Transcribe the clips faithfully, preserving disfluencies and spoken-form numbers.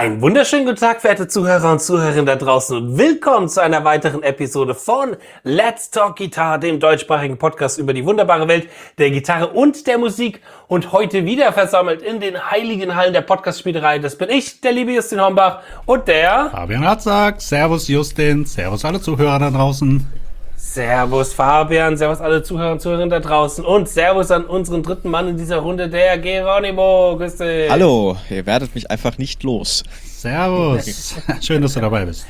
Einen wunderschönen guten Tag, verehrte Zuhörer und Zuhörerinnen da draußen und willkommen zu einer weiteren Episode von Let's Talk Guitar, dem deutschsprachigen Podcast über die wunderbare Welt der Gitarre und der Musik. Und heute wieder versammelt in den heiligen Hallen der Podcast-Spielerei. Das bin ich, der liebe Justin Hombach und der Fabian Ratzak. Servus Justin, servus alle Zuhörer da draußen. Servus Fabian, servus alle Zuhörer und Zuhörerinnen da draußen und servus an unseren dritten Mann in dieser Runde, der Geronimo. Grüß dich. Hallo, ihr werdet mich einfach nicht los. Servus, schön, dass du dabei bist.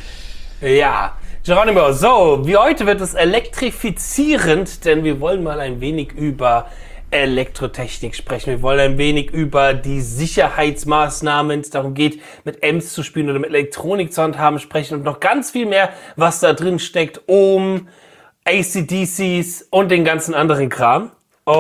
Ja, Geronimo, so, wie heute wird es elektrifizierend, denn wir wollen mal ein wenig über Elektrotechnik sprechen. Wir wollen ein wenig über die Sicherheitsmaßnahmen, wenn es darum geht, mit Amps zu spielen oder mit Elektronik zu handhaben, sprechen und noch ganz viel mehr, was da drin steckt, um A C D Cs und den ganzen anderen Kram.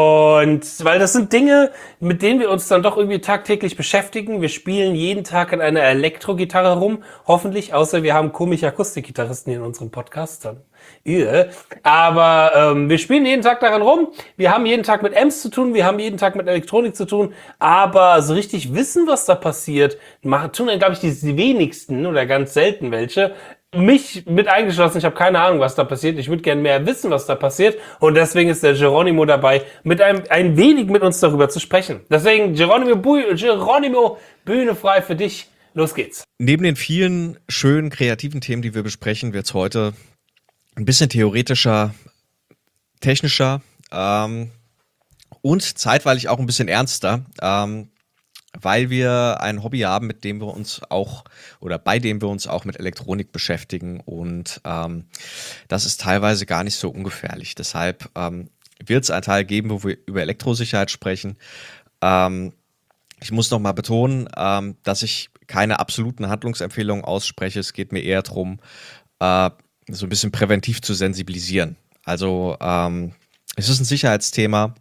Und weil das sind Dinge, mit denen wir uns dann doch irgendwie tagtäglich beschäftigen. Wir spielen jeden Tag an einer Elektrogitarre rum, hoffentlich, außer wir haben komische Akustikgitarristen hier in unserem Podcast. Dann. Yeah. Aber ähm, wir spielen jeden Tag daran rum. Wir haben jeden Tag mit Amps zu tun, wir haben jeden Tag mit Elektronik zu tun. Aber so richtig wissen, was da passiert, machen, tun dann, glaube ich, die, die wenigsten oder ganz selten welche. Mich mit eingeschlossen, ich habe keine Ahnung, was da passiert. Ich würde gerne mehr wissen, was da passiert. Und deswegen ist der Geronimo dabei, mit einem ein wenig mit uns darüber zu sprechen. Deswegen, Geronimo, Bu- Geronimo, Bühne frei für dich. Los geht's. Neben den vielen schönen, kreativen Themen, die wir besprechen, wird es heute ein bisschen theoretischer, technischer ähm, und zeitweilig auch ein bisschen ernster. Ähm, weil wir ein Hobby haben, mit dem wir uns auch oder bei dem wir uns auch mit Elektronik beschäftigen und ähm, das ist teilweise gar nicht so ungefährlich. Deshalb ähm, wird es einen Teil geben, wo wir über Elektrosicherheit sprechen. Ähm, ich muss noch mal betonen, ähm, dass ich keine absoluten Handlungsempfehlungen ausspreche. Es geht mir eher darum, äh, so ein bisschen präventiv zu sensibilisieren. Also ähm, es ist ein Sicherheitsthema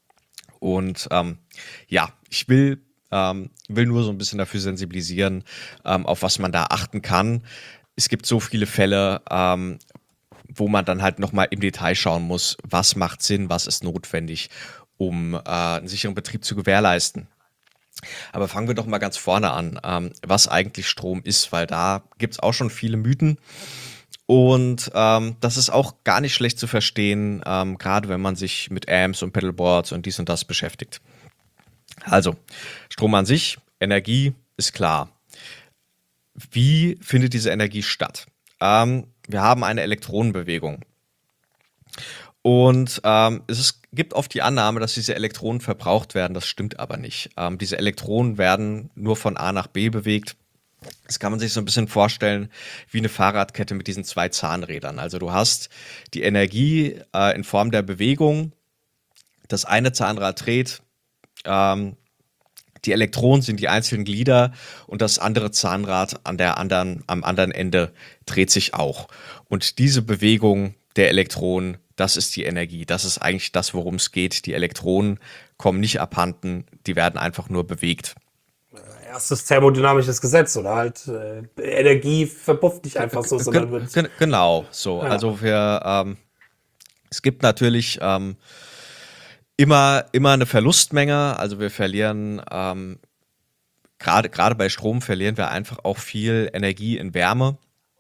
und ähm, ja, ich will Ähm, will nur so ein bisschen dafür sensibilisieren, ähm, auf was man da achten kann. Es gibt so viele Fälle, ähm, wo man dann halt nochmal im Detail schauen muss, was macht Sinn, was ist notwendig, um äh, einen sicheren Betrieb zu gewährleisten. Aber fangen wir doch mal ganz vorne an, ähm, was eigentlich Strom ist, weil da gibt es auch schon viele Mythen. Und ähm, das ist auch gar nicht schlecht zu verstehen, ähm, gerade wenn man sich mit Amps und Pedalboards und dies und das beschäftigt. Also, Strom an sich, Energie ist klar. Wie findet diese Energie statt? Ähm, wir haben eine Elektronenbewegung. Und ähm, es ist, gibt oft die Annahme, dass diese Elektronen verbraucht werden. Das stimmt aber nicht. Ähm, diese Elektronen werden nur von A nach B bewegt. Das kann man sich so ein bisschen vorstellen wie eine Fahrradkette mit diesen zwei Zahnrädern. Also du hast die Energie äh, in Form der Bewegung. Das eine Zahnrad dreht. Ähm, die Elektronen sind die einzelnen Glieder und das andere Zahnrad an der anderen, am anderen Ende dreht sich auch. Und diese Bewegung der Elektronen, das ist die Energie. Das ist eigentlich das, worum es geht. Die Elektronen kommen nicht abhanden, die werden einfach nur bewegt. Erstes thermodynamisches Gesetz, oder halt äh, Energie verpufft nicht einfach so, sondern wird... Gen- Genau, so. Ja. Also wir, ähm, es gibt natürlich ähm, Immer, immer eine Verlustmenge, also wir verlieren, ähm, gerade gerade bei Strom verlieren wir einfach auch viel Energie in Wärme.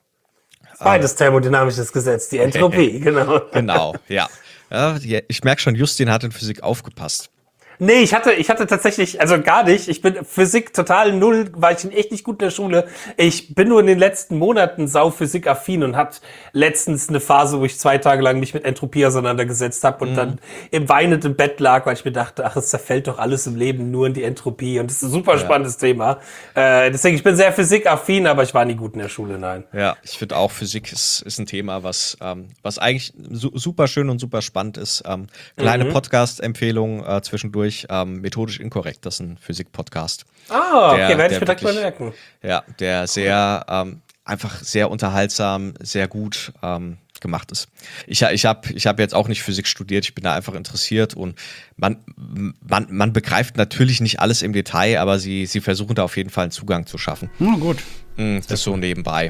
Zweites thermodynamisches Gesetz, die Entropie, genau. Genau, ja. ja die, ich merke schon, Justin hat in Physik aufgepasst. Nee, ich hatte, ich hatte tatsächlich, also gar nicht. Ich bin Physik total null, war ich echt nicht gut in der Schule. Ich bin nur in den letzten Monaten sau Physik-affin und hatte letztens eine Phase, wo ich zwei Tage lang mich mit Entropie auseinandergesetzt habe und mhm. dann im weinenden Bett lag, weil ich mir dachte, ach, es zerfällt doch alles im Leben nur in die Entropie und das ist ein super spannendes ja. Thema. Äh, deswegen, ich bin sehr Physik-affin, aber ich war nie gut in der Schule, nein. Ja, ich finde auch, Physik ist, ist ein Thema, was, ähm, was eigentlich su- super schön und super spannend ist. Ähm, kleine mhm. Podcast-Empfehlung äh, zwischendurch. Ähm, methodisch inkorrekt, das ist ein Physik-Podcast. Ah, okay, der, werde ich mir wirklich, direkt mal merken. Ja, der sehr, ähm, einfach sehr unterhaltsam, sehr gut ähm, gemacht ist. Ich, ich habe ich hab jetzt auch nicht Physik studiert, ich bin da einfach interessiert und man, man, man begreift natürlich nicht alles im Detail, aber sie, sie versuchen da auf jeden Fall einen Zugang zu schaffen. Na gut. Das ist so nebenbei.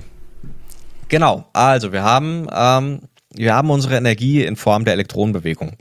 Genau, also wir haben, ähm, wir haben unsere Energie in Form der Elektronenbewegung.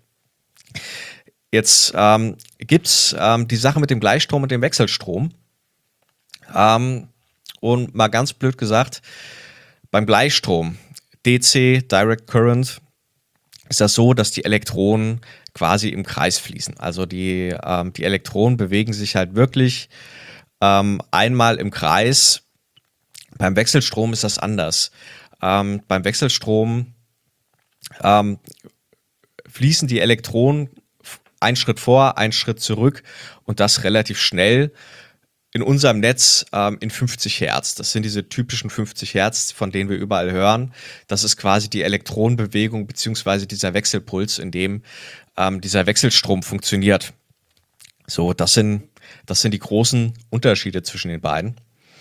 Jetzt ähm, gibt es ähm, die Sache mit dem Gleichstrom und dem Wechselstrom. Ähm, Und mal ganz blöd gesagt, beim Gleichstrom, D C, Direct Current, ist das so, dass die Elektronen quasi im Kreis fließen. Also die, ähm, die Elektronen bewegen sich halt wirklich ähm, einmal im Kreis. Beim Wechselstrom ist das anders. Ähm, beim Wechselstrom ähm, fließen die Elektronen einen Schritt vor, einen Schritt zurück und das relativ schnell. In unserem Netz ähm, in fünfzig Hertz. Das sind diese typischen fünfzig Hertz, von denen wir überall hören. Das ist quasi die Elektronenbewegung beziehungsweise dieser Wechselpuls, in dem ähm, dieser Wechselstrom funktioniert. So, das sind, das sind die großen Unterschiede zwischen den beiden.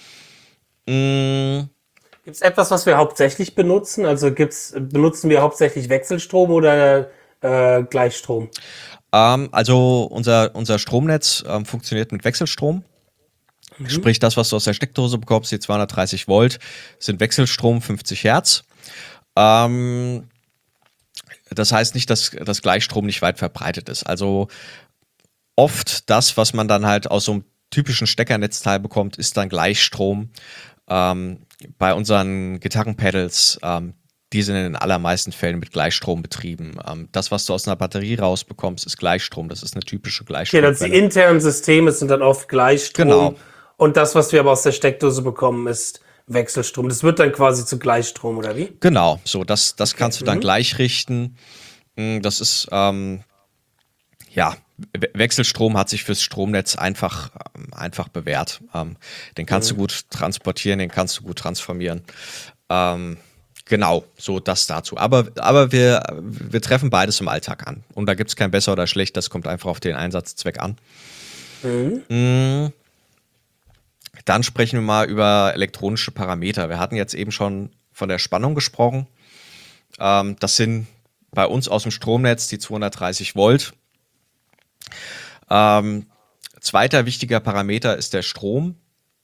Mm. Gibt es etwas, was wir hauptsächlich benutzen? Also gibt's, benutzen wir hauptsächlich Wechselstrom oder äh, Gleichstrom? Ähm, also unser, unser Stromnetz ähm, funktioniert mit Wechselstrom. Mhm. Sprich, das, was du aus der Steckdose bekommst, die zweihundertdreißig Volt, sind Wechselstrom fünfzig Hertz. Ähm, das heißt nicht, dass das Gleichstrom nicht weit verbreitet ist. Also oft das, was man dann halt aus so einem typischen Steckernetzteil bekommt, ist dann Gleichstrom. Ähm, bei unseren Gitarrenpedals, ähm, die sind in den allermeisten Fällen mit Gleichstrom betrieben. Ähm, das, was du aus einer Batterie rausbekommst, ist Gleichstrom. Das ist eine typische Gleichstrom. Okay, also die internen Systeme sind dann oft Gleichstrom. Genau. Und das, was wir aber aus der Steckdose bekommen, ist Wechselstrom. Das wird dann quasi zu Gleichstrom, oder wie? Genau, so das, das Okay. kannst du dann Mhm. gleich richten. Mm, Das ist, ähm, ja, We- Wechselstrom hat sich fürs Stromnetz einfach, ähm, einfach bewährt. Ähm, den kannst du gut transportieren, den kannst du gut transformieren. Ähm, genau, so das dazu. Aber, aber wir, wir treffen beides im Alltag an. Und da gibt es kein besser oder schlecht, das kommt einfach auf den Einsatzzweck an. Mm, Dann sprechen wir mal über elektronische Parameter. Wir hatten jetzt eben schon von der Spannung gesprochen. Ähm, das sind bei uns aus dem Stromnetz die zweihundertdreißig Volt. Ähm, zweiter wichtiger Parameter ist der Strom.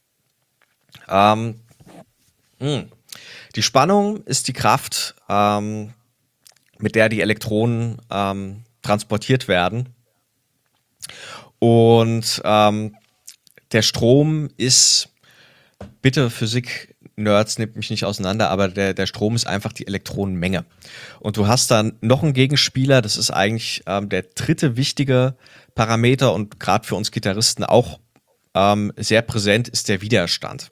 Ähm, mh. Die Spannung ist die Kraft, ähm, mit der die Elektronen ähm, transportiert werden. Und ähm, der Strom ist, bitte Physik-Nerds, nehmt mich nicht auseinander, aber der, der Strom ist einfach die Elektronenmenge. Und du hast dann noch einen Gegenspieler, das ist eigentlich ähm, der dritte wichtige Parameter und gerade für uns Gitarristen auch ähm, sehr präsent ist der Widerstand.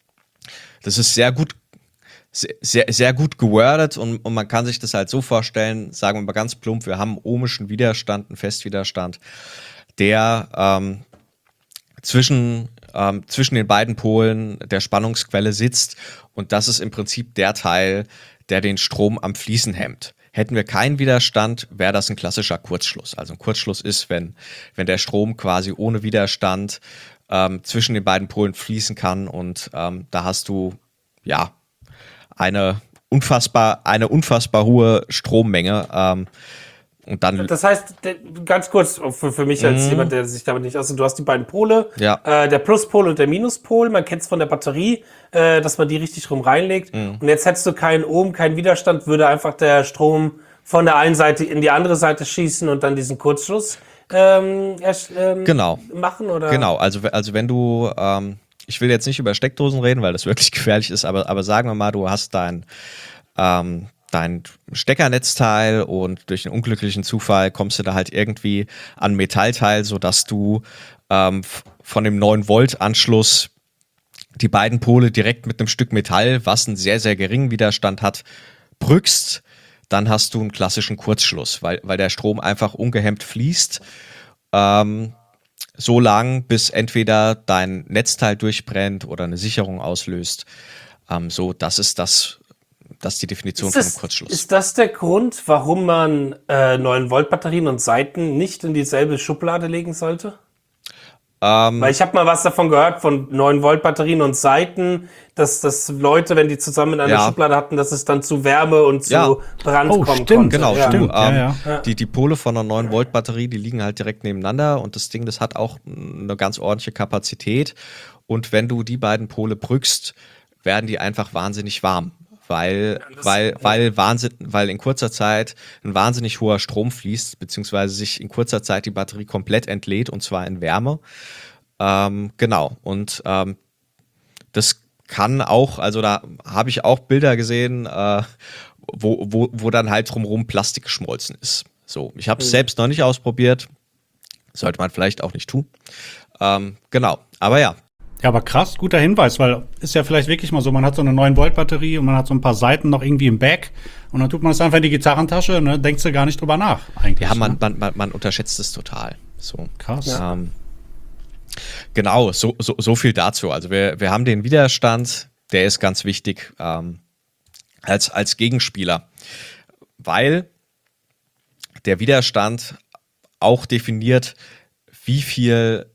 Das ist sehr gut, sehr, sehr, sehr gut gewordet und, und man kann sich das halt so vorstellen, sagen wir mal ganz plump, wir haben einen ohmischen Widerstand, einen Festwiderstand, der ähm, zwischen, ähm, zwischen den beiden Polen der Spannungsquelle sitzt und das ist im Prinzip der Teil, der den Strom am Fließen hemmt. Hätten wir keinen Widerstand, wäre das ein klassischer Kurzschluss. Also ein Kurzschluss ist, wenn, wenn der Strom quasi ohne Widerstand ähm, zwischen den beiden Polen fließen kann und ähm, da hast du ja eine unfassbar, eine unfassbar hohe Strommenge. Ähm, und dann Das heißt, der- ganz kurz für, für mich als jemand, der sich damit nicht auskennt, du hast die beiden Pole, Ja. äh, der Pluspol und der Minuspol. Man kennt es von der Batterie, äh, dass man die richtig rum reinlegt. Und jetzt hättest du keinen Ohm, keinen Widerstand, würde einfach der Strom von der einen Seite in die andere Seite schießen und dann diesen Kurzschluss ähm, erst, ähm, Genau. machen? Oder? Genau, also, also wenn du, ähm, ich will jetzt nicht über Steckdosen reden, weil das wirklich gefährlich ist, aber, aber sagen wir mal, du hast dein, ähm, dein Steckernetzteil und durch einen unglücklichen Zufall kommst du da halt irgendwie an ein Metallteil, sodass du ähm, f- von dem neun Volt Anschluss die beiden Pole direkt mit einem Stück Metall, was einen sehr, sehr geringen Widerstand hat, brückst, dann hast du einen klassischen Kurzschluss, weil, weil der Strom einfach ungehemmt fließt. Ähm, so lang, bis entweder dein Netzteil durchbrennt oder eine Sicherung auslöst. Ähm, so, das ist das, das ist die Definition Ist von einem das, Kurzschluss. ist das der Grund, warum man äh, neun Volt Batterien und Seiten nicht in dieselbe Schublade legen sollte? Ähm, Weil ich habe mal was davon gehört, von neun Volt Batterien und Seiten, dass, dass Leute, wenn die zusammen in einer Ja. Schublade hatten, dass es dann zu Wärme und zu Ja. Brand Oh, kommen stimmt. konnte. Genau, ja. du, Stimmt, ähm, ja, ja. Die, die Pole von einer neun Volt Batterie, die liegen halt direkt nebeneinander und das Ding, das hat auch eine ganz ordentliche Kapazität. Und wenn du die beiden Pole brückst, werden die einfach wahnsinnig warm. Weil, das- weil, ja. weil, Wahnsinn, weil in kurzer Zeit ein wahnsinnig hoher Strom fließt, beziehungsweise sich in kurzer Zeit die Batterie komplett entlädt und zwar in Wärme. Ähm, genau. Und ähm, das kann auch, also da habe ich auch Bilder gesehen, äh, wo, wo, wo dann halt drumherum Plastik geschmolzen ist. So, ich habe es mhm. selbst noch nicht ausprobiert. Sollte man vielleicht auch nicht tun. Ähm, genau, aber ja. Ja, aber krass, guter Hinweis, weil ist ja vielleicht wirklich mal so, man hat so eine neun Volt Batterie und man hat so ein paar Seiten noch irgendwie im Bag und dann tut man es einfach in die Gitarrentasche und ne, denkt du gar nicht drüber nach eigentlich. Ja, man, ne? man, man, man unterschätzt es total. So. Krass. Ja. Ähm, genau, so, so, so viel dazu. Also wir, wir haben den Widerstand, der ist ganz wichtig ähm, als, als Gegenspieler, weil der Widerstand auch definiert, wie viel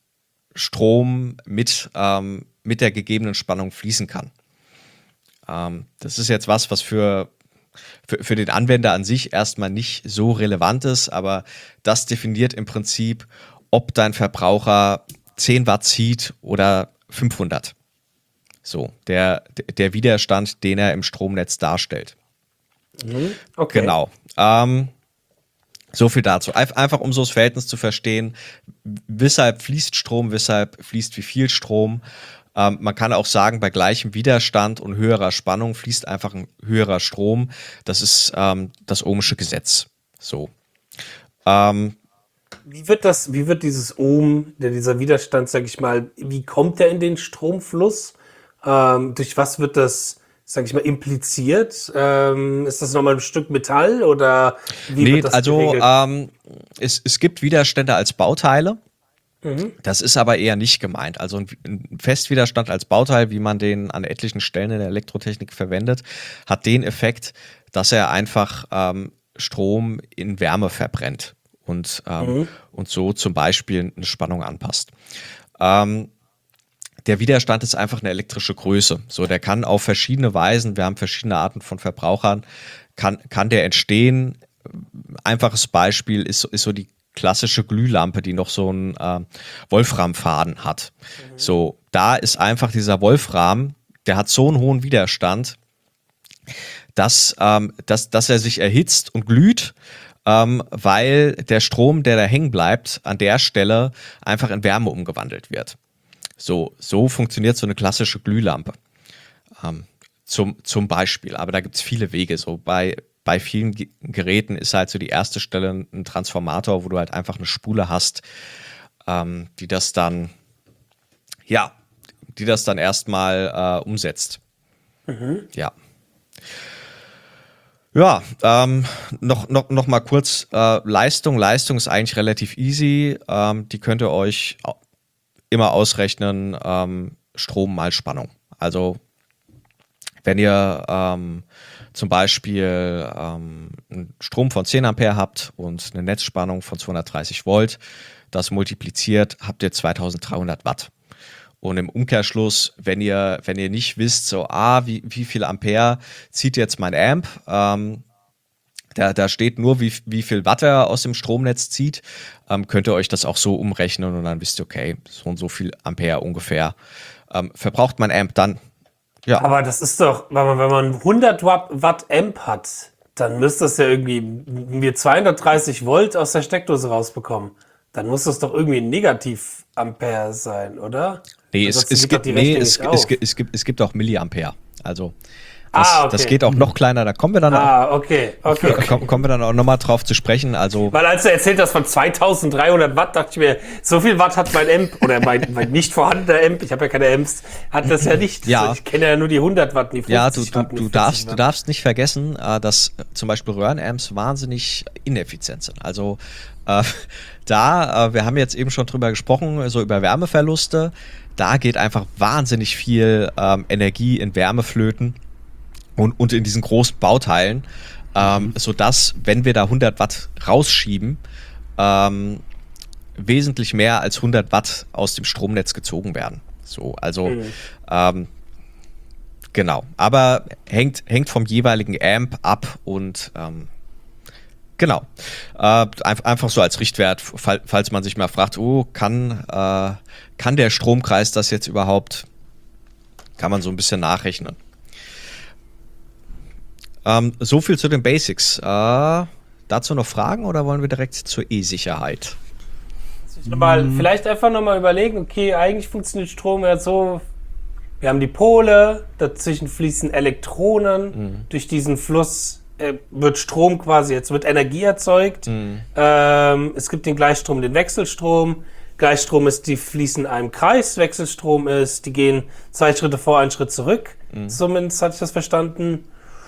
Strom mit, ähm, mit der gegebenen Spannung fließen kann. Ähm, das ist jetzt was, was für, für, für den Anwender an sich erstmal nicht so relevant ist, aber das definiert im Prinzip, ob dein Verbraucher zehn Watt zieht oder fünfhundert. So, der, der Widerstand, den er im Stromnetz darstellt. Mhm. Okay. Genau. Ähm, So viel dazu. Einfach um so das Verhältnis zu verstehen, weshalb fließt Strom, weshalb fließt wie viel Strom. Ähm, man kann auch sagen, bei gleichem Widerstand und höherer Spannung fließt einfach ein höherer Strom. Das ist ähm, das ohmsche Gesetz. So. Ähm, Wie wird das, wie wird dieses Ohm, der, dieser Widerstand, sag ich mal, wie kommt der in den Stromfluss? Ähm, durch was wird das, sag ich mal, impliziert? Ähm, ist das nochmal ein Stück Metall oder wie nee, wird das also geregelt? ähm, es, es gibt Widerstände als Bauteile. Mhm. Das ist aber eher nicht gemeint. Also ein, ein Festwiderstand als Bauteil, wie man den an etlichen Stellen in der Elektrotechnik verwendet, hat den Effekt, dass er einfach ähm, Strom in Wärme verbrennt und, ähm, Mhm. und so zum Beispiel eine Spannung anpasst. Ähm, Der Widerstand ist einfach eine elektrische Größe. So, der kann auf verschiedene Weisen, wir haben verschiedene Arten von Verbrauchern, kann, kann der entstehen. Einfaches Beispiel ist, ist so die klassische Glühlampe, die noch so einen äh, Wolframfaden hat. Mhm. So, da ist einfach dieser Wolfram, der hat so einen hohen Widerstand, dass, ähm, dass, dass er sich erhitzt und glüht, ähm, weil der Strom, der da hängen bleibt, an der Stelle einfach in Wärme umgewandelt wird. So, so funktioniert so eine klassische Glühlampe. Ähm, zum, zum Beispiel. Aber da gibt es viele Wege. So bei, bei vielen Ge- Geräten ist halt so die erste Stelle ein Transformator, wo du halt einfach eine Spule hast, ähm, die das dann, ja, die das dann erstmal äh, umsetzt. Mhm. Ja. Ja, ähm, noch, noch, noch mal kurz äh, Leistung. Leistung ist eigentlich relativ easy. Ähm, die könnt ihr euch immer ausrechnen, ähm, Strom mal Spannung. Also wenn ihr ähm, zum Beispiel ähm, einen Strom von zehn Ampere habt und eine Netzspannung von zweihundertdreißig Volt, das multipliziert, habt ihr zweitausenddreihundert Watt. Und im Umkehrschluss, wenn ihr, wenn ihr nicht wisst, so, ah, wie, wie viel Ampere zieht jetzt mein Amp, ähm, da, da steht nur, wie, wie viel Watt er aus dem Stromnetz zieht, ähm, könnt ihr euch das auch so umrechnen und dann wisst ihr, okay, so und so viel Ampere ungefähr ähm, verbraucht mein Amp dann. Ja. Aber das ist doch, wenn man, wenn man hundert Watt Amp hat, dann müsste das ja irgendwie mir zweihundertdreißig Volt aus der Steckdose rausbekommen. Dann muss das doch irgendwie ein Negativ-Ampere sein, oder? Nee, es, es, gibt, nee es, es, gibt, es, gibt, es gibt auch Milliampere. Also das, ah, okay. Das geht auch noch kleiner, da kommen wir dann ah, auch, okay, okay. Kommen, kommen wir dann auch nochmal drauf zu sprechen. Also, weil als du erzählt hast von zweitausenddreihundert Watt, dachte ich mir, so viel Watt hat mein Amp, oder mein, mein nicht vorhandener Amp, ich habe ja keine Amps, hat das ja nicht. Ja. Ich kenne ja nur die hundert Watt, die fünfzig ja, du, du, Watt. Du, darfst, du darfst nicht vergessen, dass zum Beispiel Röhrenamps wahnsinnig ineffizient sind. Also äh, da, äh, wir haben jetzt eben schon drüber gesprochen, so über Wärmeverluste, da geht einfach wahnsinnig viel ähm, Energie in Wärme flöten. Und, und in diesen großen Bauteilen, ähm, mhm. sodass, wenn wir da hundert Watt rausschieben, ähm, wesentlich mehr als hundert Watt aus dem Stromnetz gezogen werden. So, also, mhm. ähm, genau. Aber hängt, hängt vom jeweiligen Amp ab und ähm, genau. Äh, einfach so als Richtwert, falls man sich mal fragt, oh, kann, äh, kann der Stromkreis das jetzt überhaupt? Kann man so ein bisschen nachrechnen. Ähm, so viel zu den Basics. Äh, dazu noch Fragen oder wollen wir direkt zur E-Sicherheit? Mal, vielleicht einfach nochmal überlegen, okay, eigentlich funktioniert Strom ja so, Wir haben die Pole, dazwischen fließen Elektronen. Mhm. Durch diesen Fluss äh, wird Strom quasi, jetzt wird Energie erzeugt. Mhm. Ähm, es gibt den Gleichstrom, den Wechselstrom. Gleichstrom ist, die fließen in einem Kreis. Wechselstrom ist, die gehen zwei Schritte vor, einen Schritt zurück. Mhm. Zumindest hatte ich das verstanden.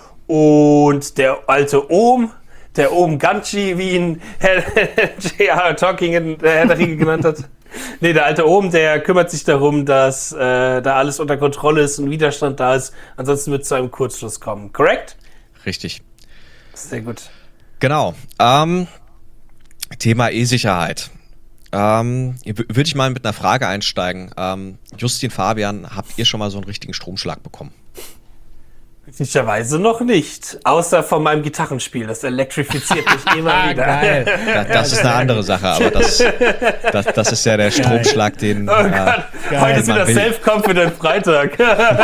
Und der alte Ohm, der Ohm Ganchi, wie ihn J R. Tolkien der Herr der Ringe genannt hat. Nee, der alte Ohm, der kümmert sich darum, dass äh, da alles unter Kontrolle ist und Widerstand da ist. Ansonsten wird es zu einem Kurzschluss kommen. Korrekt? Richtig. Sehr gut. Genau. Ähm, Thema E-Sicherheit. Ähm, Würde ich mal mit einer Frage einsteigen. Ähm, Justin, Fabian, habt ihr schon mal so einen richtigen Stromschlag bekommen? Glücklicherweise noch nicht. Außer von meinem Gitarrenspiel. Das elektrifiziert mich immer wieder. Geil. Das, das ist eine andere Sache, aber das, das, das ist ja der Stromschlag, den. Oh Gott, äh, heute ist man wieder will. Self-Confident Freitag.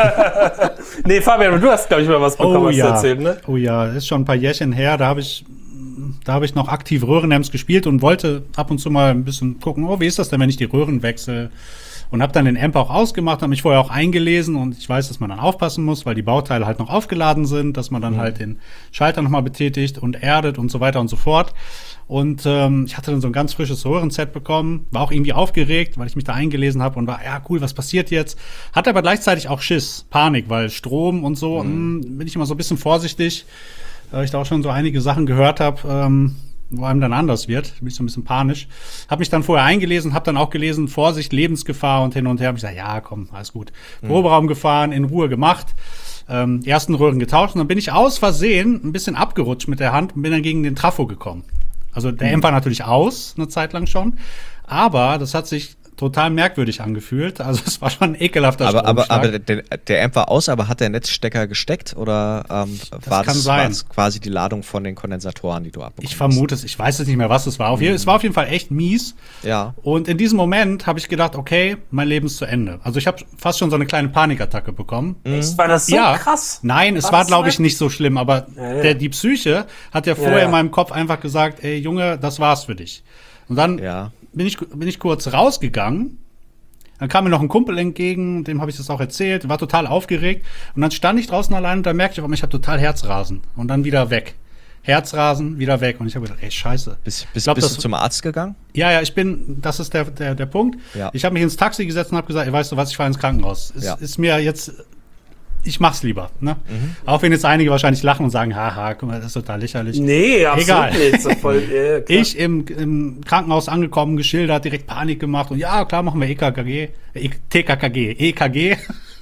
Nee, Fabian, du hast, glaube ich, mal was bekommen, Oh was ja. zu erzählen, ne? Oh ja, das ist schon ein paar Jährchen her, da habe ich, da habe ich noch aktiv Röhrenamps gespielt und wollte ab und zu mal ein bisschen gucken, oh, wie ist das denn, wenn ich die Röhren wechsle? Und habe dann den Amp auch ausgemacht, habe mich vorher auch eingelesen und ich weiß, dass man dann aufpassen muss, weil die Bauteile halt noch aufgeladen sind, dass man dann mhm. halt den Schalter nochmal betätigt und erdet und so weiter und so fort. Und ähm, ich hatte dann so ein ganz frisches Röhrenset bekommen, war auch irgendwie aufgeregt, weil ich mich da eingelesen habe und war, ja cool, was passiert jetzt? Hatte aber gleichzeitig auch Schiss, Panik, weil Strom und so, mhm. mh, bin ich immer so ein bisschen vorsichtig, weil ich da auch schon so einige Sachen gehört habe, ähm, wo einem dann anders wird, bin ich so ein bisschen panisch. Habe mich dann vorher eingelesen, habe dann auch gelesen, Vorsicht, Lebensgefahr und hin und her. Hab ich gesagt, ja, komm, alles gut. Mhm. Proberaum gefahren, in Ruhe gemacht, ähm, ersten Röhren getauscht und dann bin ich aus Versehen ein bisschen abgerutscht mit der Hand und bin dann gegen den Trafo gekommen. Also der Mhm. Amp war natürlich aus, eine Zeit lang schon, aber das hat sich total merkwürdig angefühlt. Also es war schon ein ekelhafter Aber, aber, Stromschlag. aber der, der Amp war aus, aber hat der Netzstecker gesteckt oder ähm, war, kann das, sein. war das quasi die Ladung von den Kondensatoren, die du abbekommen Ich vermute es, ich weiß es nicht mehr, was es war. Auf jeden, Es war auf jeden Fall echt mies. Ja. Und in diesem Moment habe ich gedacht, okay, mein Leben ist zu Ende. Also ich habe fast schon so eine kleine Panikattacke bekommen. Echt? War das so ja, krass? Nein, es War war, das glaube so? ich, nicht so schlimm. Aber Ja, ja. Der, die Psyche hat ja vorher Ja, ja. in meinem Kopf einfach gesagt, ey Junge, das war's für dich. Und dann Ja. bin ich, bin ich kurz rausgegangen. Dann kam mir noch ein Kumpel entgegen, dem habe ich das auch erzählt, war total aufgeregt. Und dann stand ich draußen allein und da merkte ich auf einmal, ich habe total Herzrasen. Und dann wieder weg. Herzrasen, wieder weg. Und ich habe gedacht, ey, scheiße. Bist, bist, glaub, bist das- du zum Arzt gegangen? Ja, ja, ich bin, das ist der, der, der Punkt. Ja. Ich habe mich ins Taxi gesetzt und habe gesagt, ey, weißt du was, ich fahre ins Krankenhaus. Es Ja. ist mir jetzt, ich mach's lieber. Ne? Mhm. Auch wenn jetzt einige wahrscheinlich lachen und sagen, haha, guck mal, das ist total lächerlich. Nee, absolut Egal. nicht. So voll, ja, klar. Ich im, im Krankenhaus angekommen, geschildert, direkt Panik gemacht und ja, klar, machen wir E K K G, äh, T K K G, E K G.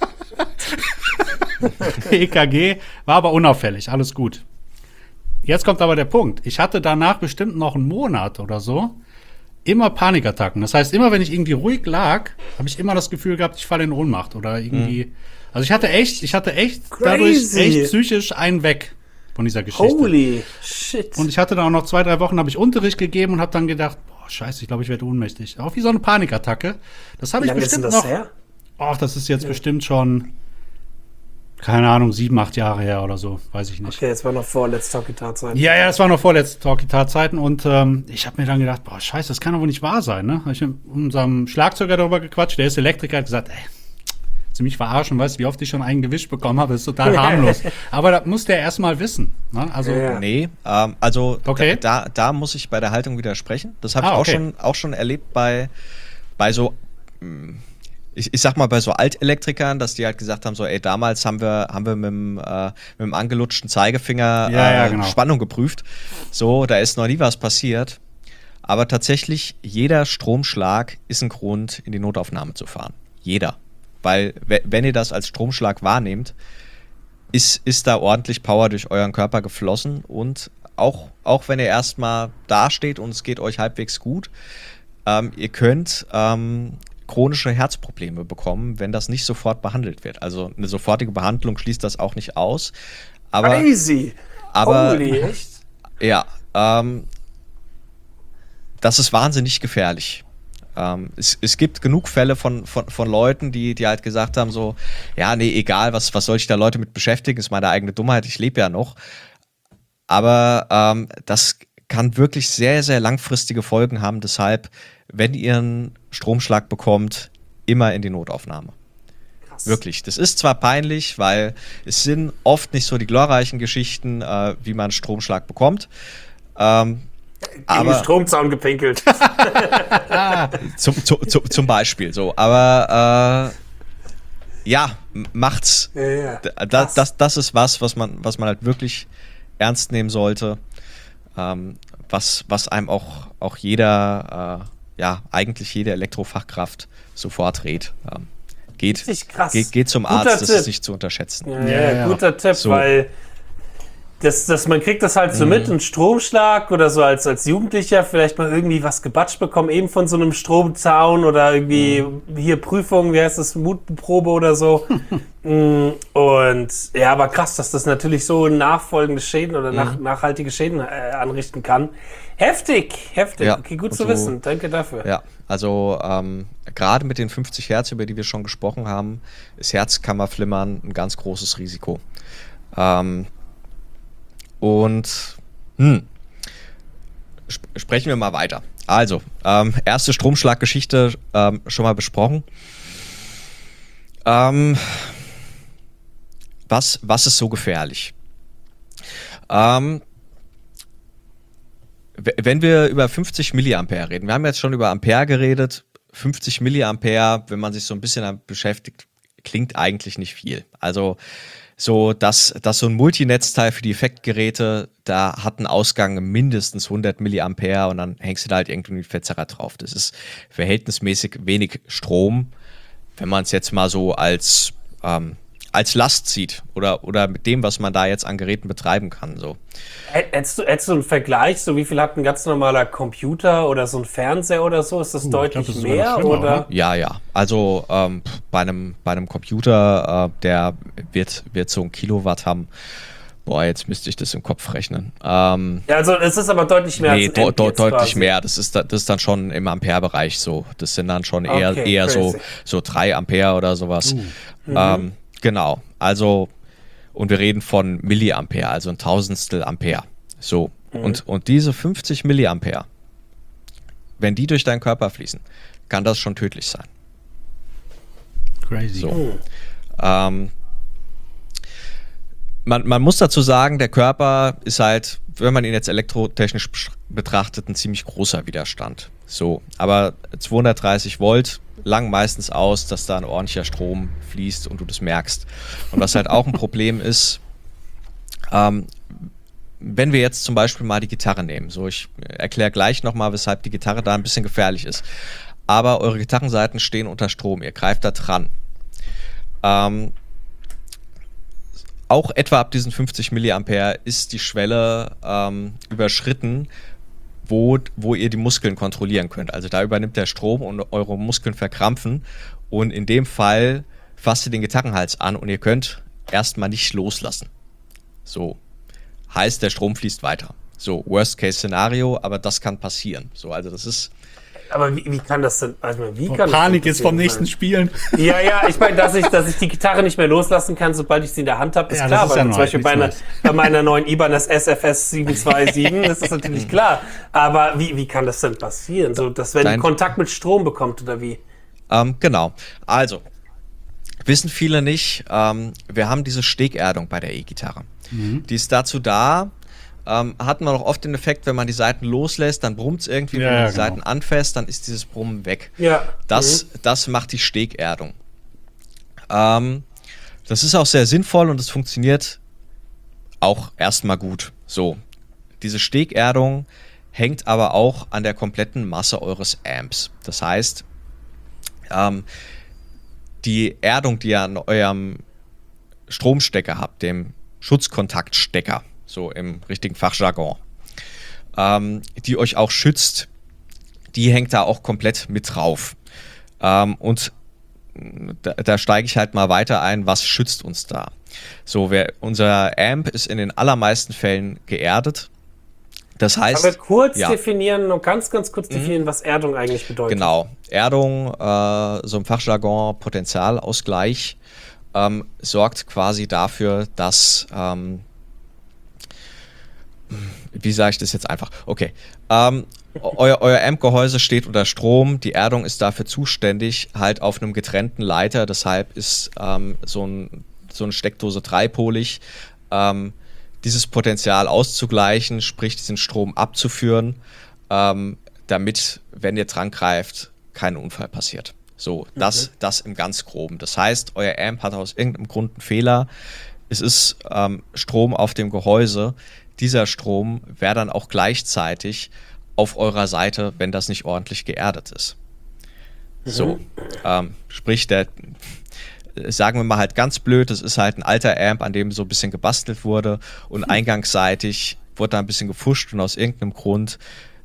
E K G, war aber unauffällig, alles gut. Jetzt kommt aber der Punkt. Ich hatte danach bestimmt noch einen Monat oder so immer Panikattacken. Das heißt, immer wenn ich irgendwie ruhig lag, habe ich immer das Gefühl gehabt, ich falle in Ohnmacht oder irgendwie. Mhm. Also ich hatte echt, ich hatte echt dadurch Crazy. echt psychisch einen weg von dieser Geschichte. Holy shit. Und ich hatte dann auch noch zwei, drei Wochen, habe ich Unterricht gegeben und habe dann gedacht, boah, scheiße, ich glaube, ich werde ohnmächtig. Auch wie so eine Panikattacke. Das habe Wie ich lange ist denn bestimmt das noch. her? Ach, das ist jetzt bestimmt schon, keine Ahnung, sieben, acht Jahre her oder so, weiß ich nicht. Okay, jetzt war noch vor Let's Talk Guitar Zeit. Ja, ja, das war noch vorletzte Talk-Guitar-Zeiten und ähm, ich habe mir dann gedacht, boah, scheiße, das kann doch wohl nicht wahr sein, ne? Hab ich mit unserem Schlagzeuger darüber gequatscht, der ist Elektriker, hat gesagt, ey, ziemlich verarschen, weißt du, wie oft ich schon einen gewischt bekommen habe, das ist total harmlos. Aber das muss der erstmal wissen, ne? Also, Ja. Nee, ähm, also Okay. da, da, da muss ich bei der Haltung widersprechen. Das habe Ah, ich auch, okay. schon, auch schon erlebt bei, bei so, mh, ich, ich sag mal, bei so Altelektrikern, dass die halt gesagt haben, so, ey, damals haben wir, haben wir mit dem, äh, mit dem angelutschten Zeigefinger Ja, ja, äh, genau. Spannung geprüft. So, da ist noch nie was passiert. Aber tatsächlich, jeder Stromschlag ist ein Grund, in die Notaufnahme zu fahren. Jeder. Weil, we- wenn ihr das als Stromschlag wahrnehmt, ist, ist da ordentlich Power durch euren Körper geflossen und auch, auch wenn ihr erstmal dasteht und es geht euch halbwegs gut, ähm, ihr könnt ähm, chronische Herzprobleme bekommen, wenn das nicht sofort behandelt wird. Also eine sofortige Behandlung schließt das auch nicht aus. Aber, Crazy. aber Holy, echt? ja, ähm, das ist wahnsinnig gefährlich. Ähm, es, es gibt genug Fälle von, von, von Leuten, die, die halt gesagt haben, so, ja, nee, egal, was, was soll ich da Leute mit beschäftigen, ist meine eigene Dummheit, ich lebe ja noch. Aber ähm, das kann wirklich sehr, sehr langfristige Folgen haben. Deshalb, wenn ihr einen Stromschlag bekommt, immer in die Notaufnahme. Wirklich. Das ist zwar peinlich, weil es sind oft nicht so die glorreichen Geschichten, äh, wie man Stromschlag bekommt. Ähm, Gegen aber den Stromzaun gepinkelt. zum, zu, zu, zum Beispiel so. Aber äh, ja, macht's. Ja, ja. Da, das, das, das ist was, was man, was man halt wirklich ernst nehmen sollte. Ähm, was, was einem auch, auch jeder, äh, ja, eigentlich jede Elektrofachkraft sofort rät. Ähm, geht, Richtig krass. geht, geht zum Guter Arzt, das Tipp. ist nicht zu unterschätzen. Ja, Ja, ja, ja. guter Tipp, So. weil das, das, man kriegt das halt so mit, einen Stromschlag oder so als, als Jugendlicher vielleicht mal irgendwie was gebatscht bekommen, eben von so einem Stromzaun oder irgendwie hier Prüfung, wie heißt das, Mutprobe oder so. Mm, Und ja, aber krass, dass das natürlich so nachfolgende Schäden oder nach, nachhaltige Schäden äh, anrichten kann. Heftig, heftig. Ja, Okay, gut und zu so- wissen. Danke dafür. Ja, also ähm, gerade mit den fünfzig Hertz, über die wir schon gesprochen haben, ist Herzkammerflimmern ein ganz großes Risiko. Ähm, und hm, sp sprechen wir mal weiter. Also, ähm, erste Stromschlaggeschichte ähm, schon mal besprochen. Ähm, was, was ist so gefährlich? Ähm, w- wenn wir über fünfzig Milliampere reden, wir haben jetzt schon über Ampere geredet, fünfzig Milliampere, wenn man sich so ein bisschen damit beschäftigt, klingt eigentlich nicht viel. Also so, dass, dass so ein Multinetzteil für die Effektgeräte, da hat einen Ausgang mindestens hundert Milliampere und dann hängst du da halt irgendwie einen Verzerrer drauf. Das ist verhältnismäßig wenig Strom, wenn man es jetzt mal so als, ähm, als Last sieht oder, oder mit dem, was man da jetzt an Geräten betreiben kann. So. Hättest du, hättest du einen Vergleich, so wie viel hat ein ganz normaler Computer oder so ein Fernseher oder so? Ist das ich deutlich glaub, das ist sogar mehr? noch schlimmer, oder? oder? Ja, ja. Also ähm, bei, einem, bei einem Computer, äh, der wird, wird so ein Kilowatt haben. Boah, jetzt müsste ich das im Kopf rechnen. Ähm, Ja, also es ist aber deutlich mehr nee, als ein de Amp de jetzt deutlich quasi. mehr. Das ist, da, das ist dann schon im Ampere-Bereich so. Das sind dann schon eher, Okay, eher so, crazy. so drei Ampere oder sowas. Ähm, genau. Also, und wir reden von Milliampere, also ein Tausendstel Ampere. So. Und, und diese fünfzig Milliampere, wenn die durch deinen Körper fließen, kann das schon tödlich sein. Crazy. So. Ähm, man, man muss dazu sagen, der Körper ist halt, wenn man ihn jetzt elektrotechnisch besch- betrachtet, ein ziemlich großer Widerstand. So, aber zweihundertdreißig Volt lang meistens aus, dass da ein ordentlicher Strom fließt und du das merkst. Und was halt auch ein Problem ist, ähm, wenn wir jetzt zum Beispiel mal die Gitarre nehmen, so ich erkläre gleich nochmal, weshalb die Gitarre da ein bisschen gefährlich ist. Aber eure Gitarrenseiten stehen unter Strom, ihr greift da dran. Ähm, auch etwa ab diesen fünfzig Milliampere ist die Schwelle ähm, überschritten, wo, wo ihr die Muskeln kontrollieren könnt. Also da übernimmt der Strom und eure Muskeln verkrampfen. Und in dem Fall fasst ihr den Gitarrenhals an und ihr könnt erstmal nicht loslassen. So. Heißt, der Strom fließt weiter. So, Worst-Case-Szenario, aber das kann passieren. So, also das ist. Aber wie, wie kann das denn? Also wie Oh, kann Panik das jetzt vom passieren? nächsten Spielen. Ja, ja, ich meine, dass ich, dass ich die Gitarre nicht mehr loslassen kann, sobald ich sie in der Hand habe, ist Ja, das klar. ist weil ja zum neu, Beispiel bei, nichts einer, Neues. bei meiner neuen Ibanez S F S sieben zwei sieben ist das natürlich klar. Aber wie, wie kann das denn passieren? So, dass wenn die Dein- Kontakt mit Strom bekommt oder wie? Ähm, genau. Also, wissen viele nicht, ähm, wir haben diese Stegerdung bei der E-Gitarre. Die ist dazu da, ähm, hat man auch oft den Effekt, wenn man die Saiten loslässt, dann brummt es irgendwie, Ja, wenn man ja, die genau. Saiten anfasst, dann ist dieses Brummen weg. Ja. Das, das macht die Stegerdung. Ähm, das ist auch sehr sinnvoll und es funktioniert auch erstmal gut. So, diese Stegerdung hängt aber auch an der kompletten Masse eures Amps. Das heißt, ähm, die Erdung, die ihr an eurem Stromstecker habt, dem Schutzkontaktstecker, so im richtigen Fachjargon, ähm, die euch auch schützt, die hängt da auch komplett mit drauf. Ähm, und da, da steige ich halt mal weiter ein, was schützt uns da? So, wer, unser Amp ist in den allermeisten Fällen geerdet. Das heißt, Aber kurz ja. definieren, nur ganz, ganz kurz definieren, was Erdung eigentlich bedeutet. Genau. Erdung, äh, so im Fachjargon, Potentialausgleich, ähm, sorgt quasi dafür, dass, ähm, wie sage ich das jetzt einfach? Okay. Ähm, euer, euer Amp-Gehäuse steht unter Strom, die Erdung ist dafür zuständig, halt auf einem getrennten Leiter, deshalb ist ähm, so, ein, so eine Steckdose dreipolig, ähm, dieses Potenzial auszugleichen, sprich diesen Strom abzuführen, ähm, damit, wenn ihr dran greift, kein Unfall passiert. So, das, okay. das im ganz Groben. Das heißt, euer Amp hat aus irgendeinem Grund einen Fehler. Es ist ähm, Strom auf dem Gehäuse. Dieser Strom wäre dann auch gleichzeitig auf eurer Seite, wenn das nicht ordentlich geerdet ist. Mhm. So, ähm, sprich, der, sagen wir mal halt ganz blöd, das ist halt ein alter Amp, an dem so ein bisschen gebastelt wurde und mhm. eingangsseitig wurde da ein bisschen gefuscht und aus irgendeinem Grund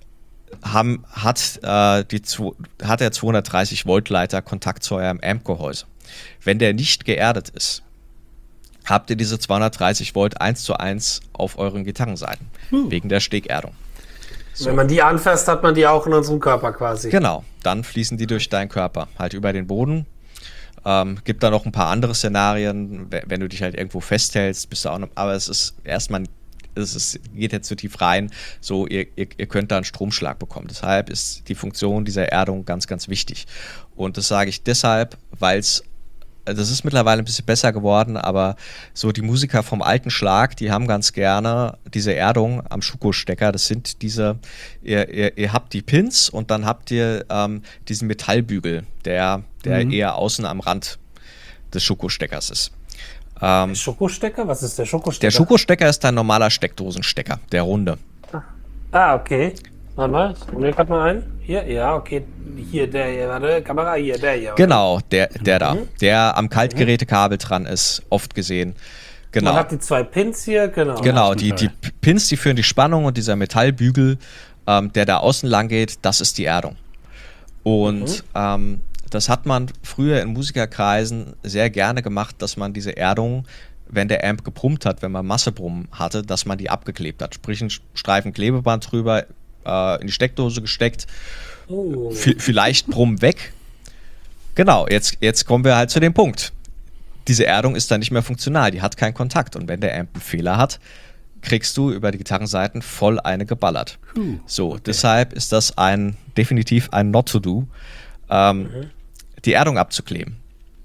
haben, hat, äh, die, hat der zweihundertdreißig Volt Leiter Kontakt zu eurem Amp-Gehäuse. Wenn der nicht geerdet ist, habt ihr diese zweihundertdreißig Volt eins zu eins auf euren Gitarrenseiten, hm. wegen der Stegerdung. So. Wenn man die anfasst, hat man die auch in unserem Körper quasi. Genau, dann fließen die durch deinen Körper, halt über den Boden. Ähm, gibt da noch ein paar andere Szenarien, wenn du dich halt irgendwo festhältst, bist du auch noch, aber es ist erstmal, es ist, geht jetzt zu tief rein, so ihr, ihr, ihr könnt da einen Stromschlag bekommen. Deshalb ist die Funktion dieser Erdung ganz, ganz wichtig. Und das sage ich deshalb, weil es, das ist mittlerweile ein bisschen besser geworden, aber so die Musiker vom alten Schlag, die haben ganz gerne diese Erdung am Schuko-Stecker. Das sind diese, ihr, ihr, ihr habt die Pins und dann habt ihr ähm, diesen Metallbügel, der, der mhm. eher außen am Rand des Schuko-Steckers ist. Ähm, Schokostecker? Was ist der Schokostecker? Der Schokostecker ist ein normaler Steckdosenstecker, der runde. Ah, okay. Warte mal, ich nehme gerade mal ein. Hier, ja, okay. Hier, der hier, warte, Kamera, hier, der hier. Genau, der, der da, mhm. der am Kaltgerätekabel dran ist, oft gesehen. Genau. Man hat die zwei Pins hier, genau. Genau, die, die Pins, die führen die Spannung und dieser Metallbügel, ähm, der da außen lang geht, das ist die Erdung. Und mhm. ähm, das hat man früher in Musikerkreisen sehr gerne gemacht, dass man diese Erdung, wenn der Amp gebrummt hat, wenn man Massebrummen hatte, dass man die abgeklebt hat. Sprich, einen Streifen Klebeband drüber, äh, in die Steckdose gesteckt, oh. v- vielleicht Brummen weg. Genau, jetzt, jetzt kommen wir halt zu dem Punkt. Diese Erdung ist dann nicht mehr funktional, die hat keinen Kontakt. Und wenn der Amp einen Fehler hat, kriegst du über die Gitarrenseiten voll eine geballert. Puh, so, okay. Deshalb ist das ein definitiv ein Not-to-Do, ähm, mhm. die Erdung abzukleben.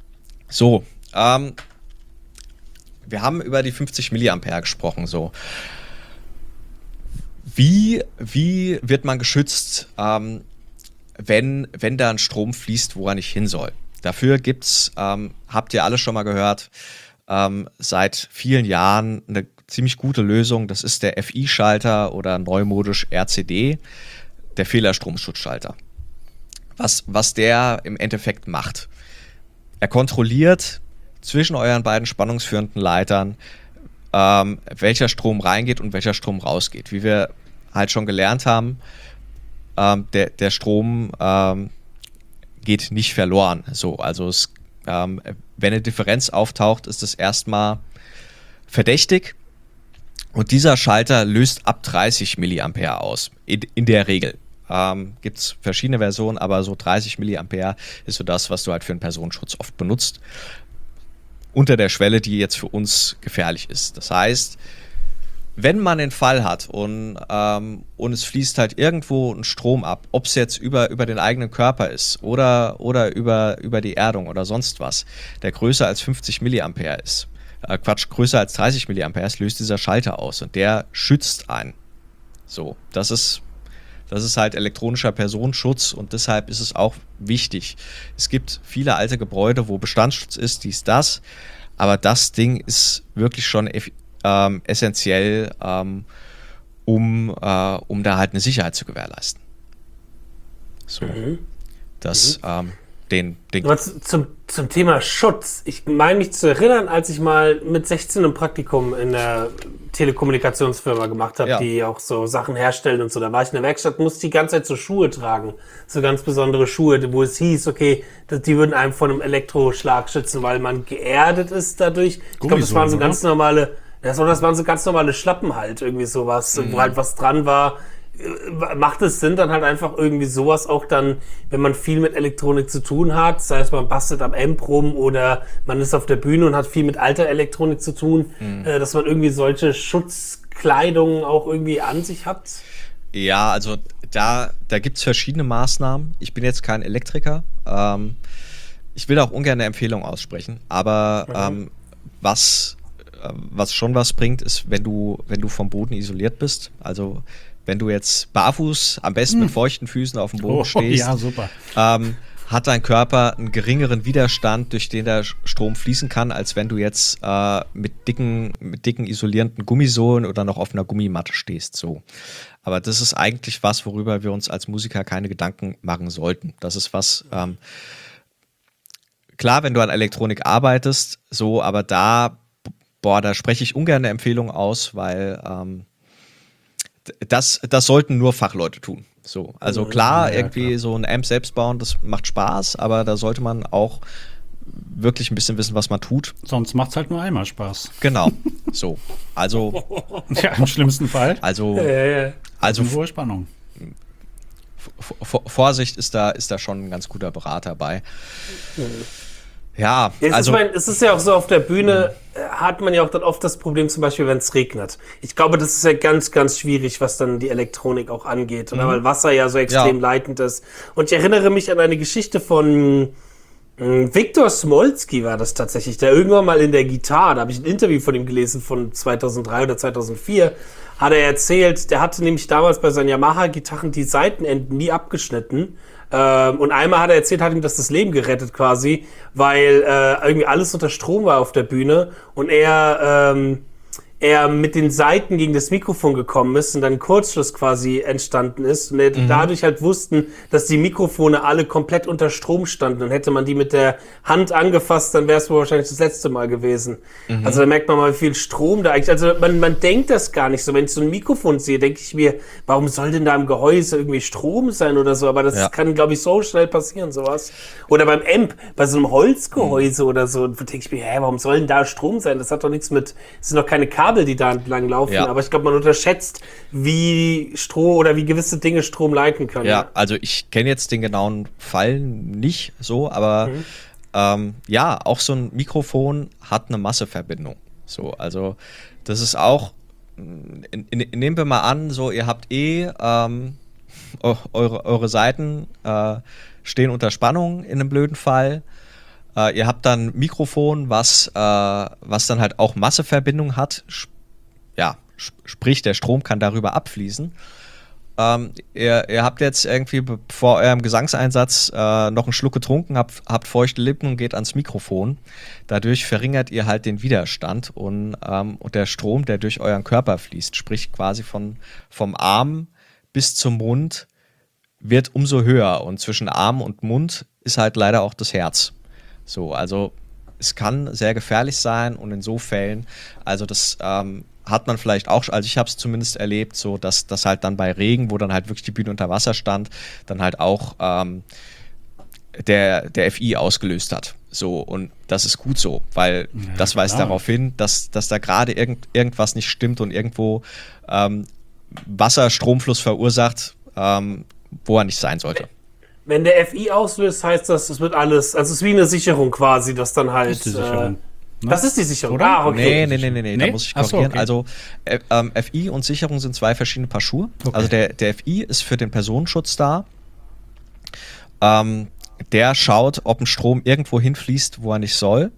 So, ähm, wir haben über die fünfzig Milliampere gesprochen. So, wie, wie wird man geschützt, ähm, wenn, wenn da ein Strom fließt, wo er nicht hin soll? Dafür gibt's, ähm, habt ihr alle schon mal gehört, ähm, seit vielen Jahren eine ziemlich gute Lösung. Das ist der F I-Schalter oder neumodisch R C D, der Fehlerstromschutzschalter. Was, was der im Endeffekt macht. Er kontrolliert zwischen euren beiden spannungsführenden Leitern, ähm, welcher Strom reingeht und welcher Strom rausgeht. Wie wir halt schon gelernt haben, ähm, der, der Strom ähm, geht nicht verloren. So, also es, ähm, wenn eine Differenz auftaucht, ist es erstmal verdächtig. Und dieser Schalter löst ab dreißig Milliampere aus, in, in der Regel. Ähm, gibt es verschiedene Versionen, aber so dreißig Milliampere ist so das, was du halt für den Personenschutz oft benutzt. Unter der Schwelle, die jetzt für uns gefährlich ist. Das heißt, wenn man den Fall hat und, ähm, und es fließt halt irgendwo ein Strom ab, ob es jetzt über, über den eigenen Körper ist oder, oder über, über die Erdung oder sonst was, der größer als fünfzig Milliampere ist, äh, Quatsch, größer als dreißig Milliampere ist, löst dieser Schalter aus und der schützt einen. So, das ist Das ist halt elektronischer Personenschutz und deshalb ist es auch wichtig. Es gibt viele alte Gebäude, wo Bestandsschutz ist, dies, das, aber das Ding ist wirklich schon eff- ähm, essentiell, ähm, um, äh, um da halt eine Sicherheit zu gewährleisten. So, mhm. das, mhm. ähm, den, den Aber zum, zum Thema Schutz. Ich meine mich zu erinnern, als ich mal mit sechzehn ein Praktikum in der Telekommunikationsfirma gemacht habe, ja. die auch so Sachen herstellen und so. Da war ich in der Werkstatt, musste die ganze Zeit so Schuhe tragen. So ganz besondere Schuhe, wo es hieß, okay, dass die würden einem vor einem Elektroschlag schützen, weil man geerdet ist dadurch. Ich glaube, das waren so ganz normale, das waren so ganz normale Schlappen halt, irgendwie sowas, mhm. wo halt was dran war. Macht es Sinn, dann halt einfach irgendwie sowas auch dann, wenn man viel mit Elektronik zu tun hat, sei es man bastelt am Amp rum oder man ist auf der Bühne und hat viel mit alter Elektronik zu tun, mhm. äh, dass man irgendwie solche Schutzkleidung auch irgendwie an sich hat? Ja, also da, da gibt es verschiedene Maßnahmen. Ich bin jetzt kein Elektriker. Ähm, ich will auch ungern eine Empfehlung aussprechen, aber Mhm. ähm, was, äh, was schon was bringt, ist, wenn du, wenn du vom Boden isoliert bist. Also wenn du jetzt barfuß, am besten mit feuchten Füßen auf dem Boden Oh, stehst, ja, super. ähm, hat dein Körper einen geringeren Widerstand, durch den der Strom fließen kann, als wenn du jetzt äh, mit dicken, mit dicken isolierenden Gummisohlen oder noch auf einer Gummimatte stehst. So. Aber das ist eigentlich was, worüber wir uns als Musiker keine Gedanken machen sollten. Das ist was, ähm, klar, wenn du an Elektronik arbeitest, so, aber da, boah, da spreche ich ungern eine Empfehlung aus, weil ähm, das, das sollten nur Fachleute tun. So, also klar, Ja, ja, irgendwie klar. so ein Amp selbst bauen, das macht Spaß, aber da sollte man auch wirklich ein bisschen wissen, was man tut. Sonst macht es halt nur einmal Spaß. Genau. So. Also, Ja, im schlimmsten Fall. also, Ja, ja. also Eine hohe Spannung. V- V- Vorsicht ist da, ist da schon ein ganz guter Berater bei. Ja, Ja, es, also ist, mein, es ist ja auch so, auf der Bühne äh, hat man ja auch dann oft das Problem, zum Beispiel, wenn es regnet. Ich glaube, das ist ja ganz, ganz schwierig, was dann die Elektronik auch angeht, oder? Weil Wasser ja so extrem Ja. leitend ist. Und ich erinnere mich an eine Geschichte von mh, Viktor Smolski war das tatsächlich, der irgendwann mal in der Gitarre, da habe ich ein Interview von ihm gelesen von zweitausenddrei oder zweitausendvier, hat er erzählt, der hatte nämlich damals bei seinen Yamaha-Gitarren die Seitenenden nie abgeschnitten. Ähm, und einmal hat er erzählt, hat ihm das das Leben gerettet quasi, weil äh, irgendwie alles unter Strom war auf der Bühne und er, ähm, er mit den Seiten gegen das Mikrofon gekommen ist und dann ein Kurzschluss quasi entstanden ist und er dadurch halt wussten, dass die Mikrofone alle komplett unter Strom standen und hätte man die mit der Hand angefasst, dann wäre es wohl wahrscheinlich das letzte Mal gewesen. Also da merkt man mal, wie viel Strom da eigentlich, also man, man denkt das gar nicht so, wenn ich so ein Mikrofon sehe, denke ich mir, warum soll denn da im Gehäuse irgendwie Strom sein oder so, aber das Ja. kann, glaube ich, so schnell passieren, sowas. Oder beim Amp, bei so einem Holzgehäuse oder so, denke ich mir, hä, warum soll denn da Strom sein? Das hat doch nichts mit, es sind doch keine Kabel, die da entlang laufen, Ja. aber ich glaube, man unterschätzt, wie Strom oder wie gewisse Dinge Strom leiten können. ja, also ich kenne jetzt den genauen Fall nicht so, aber ähm, ja, auch so ein Mikrofon hat eine Masseverbindung. So, also das ist auch, in, in, nehmen wir mal an, so ihr habt eh ähm, eu- eure, eure Seiten äh, stehen unter Spannung in einem blöden Fall. Äh, ihr habt dann ein Mikrofon, was, äh, was dann halt auch Masseverbindung hat. Sp- ja, sp- sprich, der Strom kann darüber abfließen. Ähm, ihr, ihr habt jetzt irgendwie be- vor eurem Gesangseinsatz äh, noch einen Schluck getrunken, habt, habt feuchte Lippen und geht ans Mikrofon. Dadurch verringert ihr halt den Widerstand und, ähm, und der Strom, der durch euren Körper fließt, sprich quasi von, vom Arm bis zum Mund, wird umso höher. Und zwischen Arm und Mund ist halt leider auch das Herz. So, also es kann sehr gefährlich sein und in so Fällen, also das ähm, hat man vielleicht auch, also ich habe es zumindest erlebt, so dass das halt dann bei Regen, wo dann halt wirklich die Bühne unter Wasser stand, dann halt auch ähm, der, der F I ausgelöst hat. So, und das ist gut so, weil Ja, das weist klar. darauf hin, dass, dass da gerade irgend, irgendwas nicht stimmt und irgendwo ähm, Wasserstromfluss verursacht, ähm, wo er nicht sein sollte. Wenn der F I auslöst, heißt das, es wird alles, also es ist wie eine Sicherung quasi, dass dann halt. Ist die Sicherung. Äh, das ist die Sicherung. Oder? Ah, okay. Nee, nee, nee, nee, nee, da Nee? muss ich Ach so, korrigieren. okay. Also äh, ähm, F I und Sicherung sind zwei verschiedene Paar Schuhe. Okay. Also der, der F I ist für den Personenschutz da. Ähm, der schaut, ob ein Strom irgendwo hinfließt, wo er nicht soll.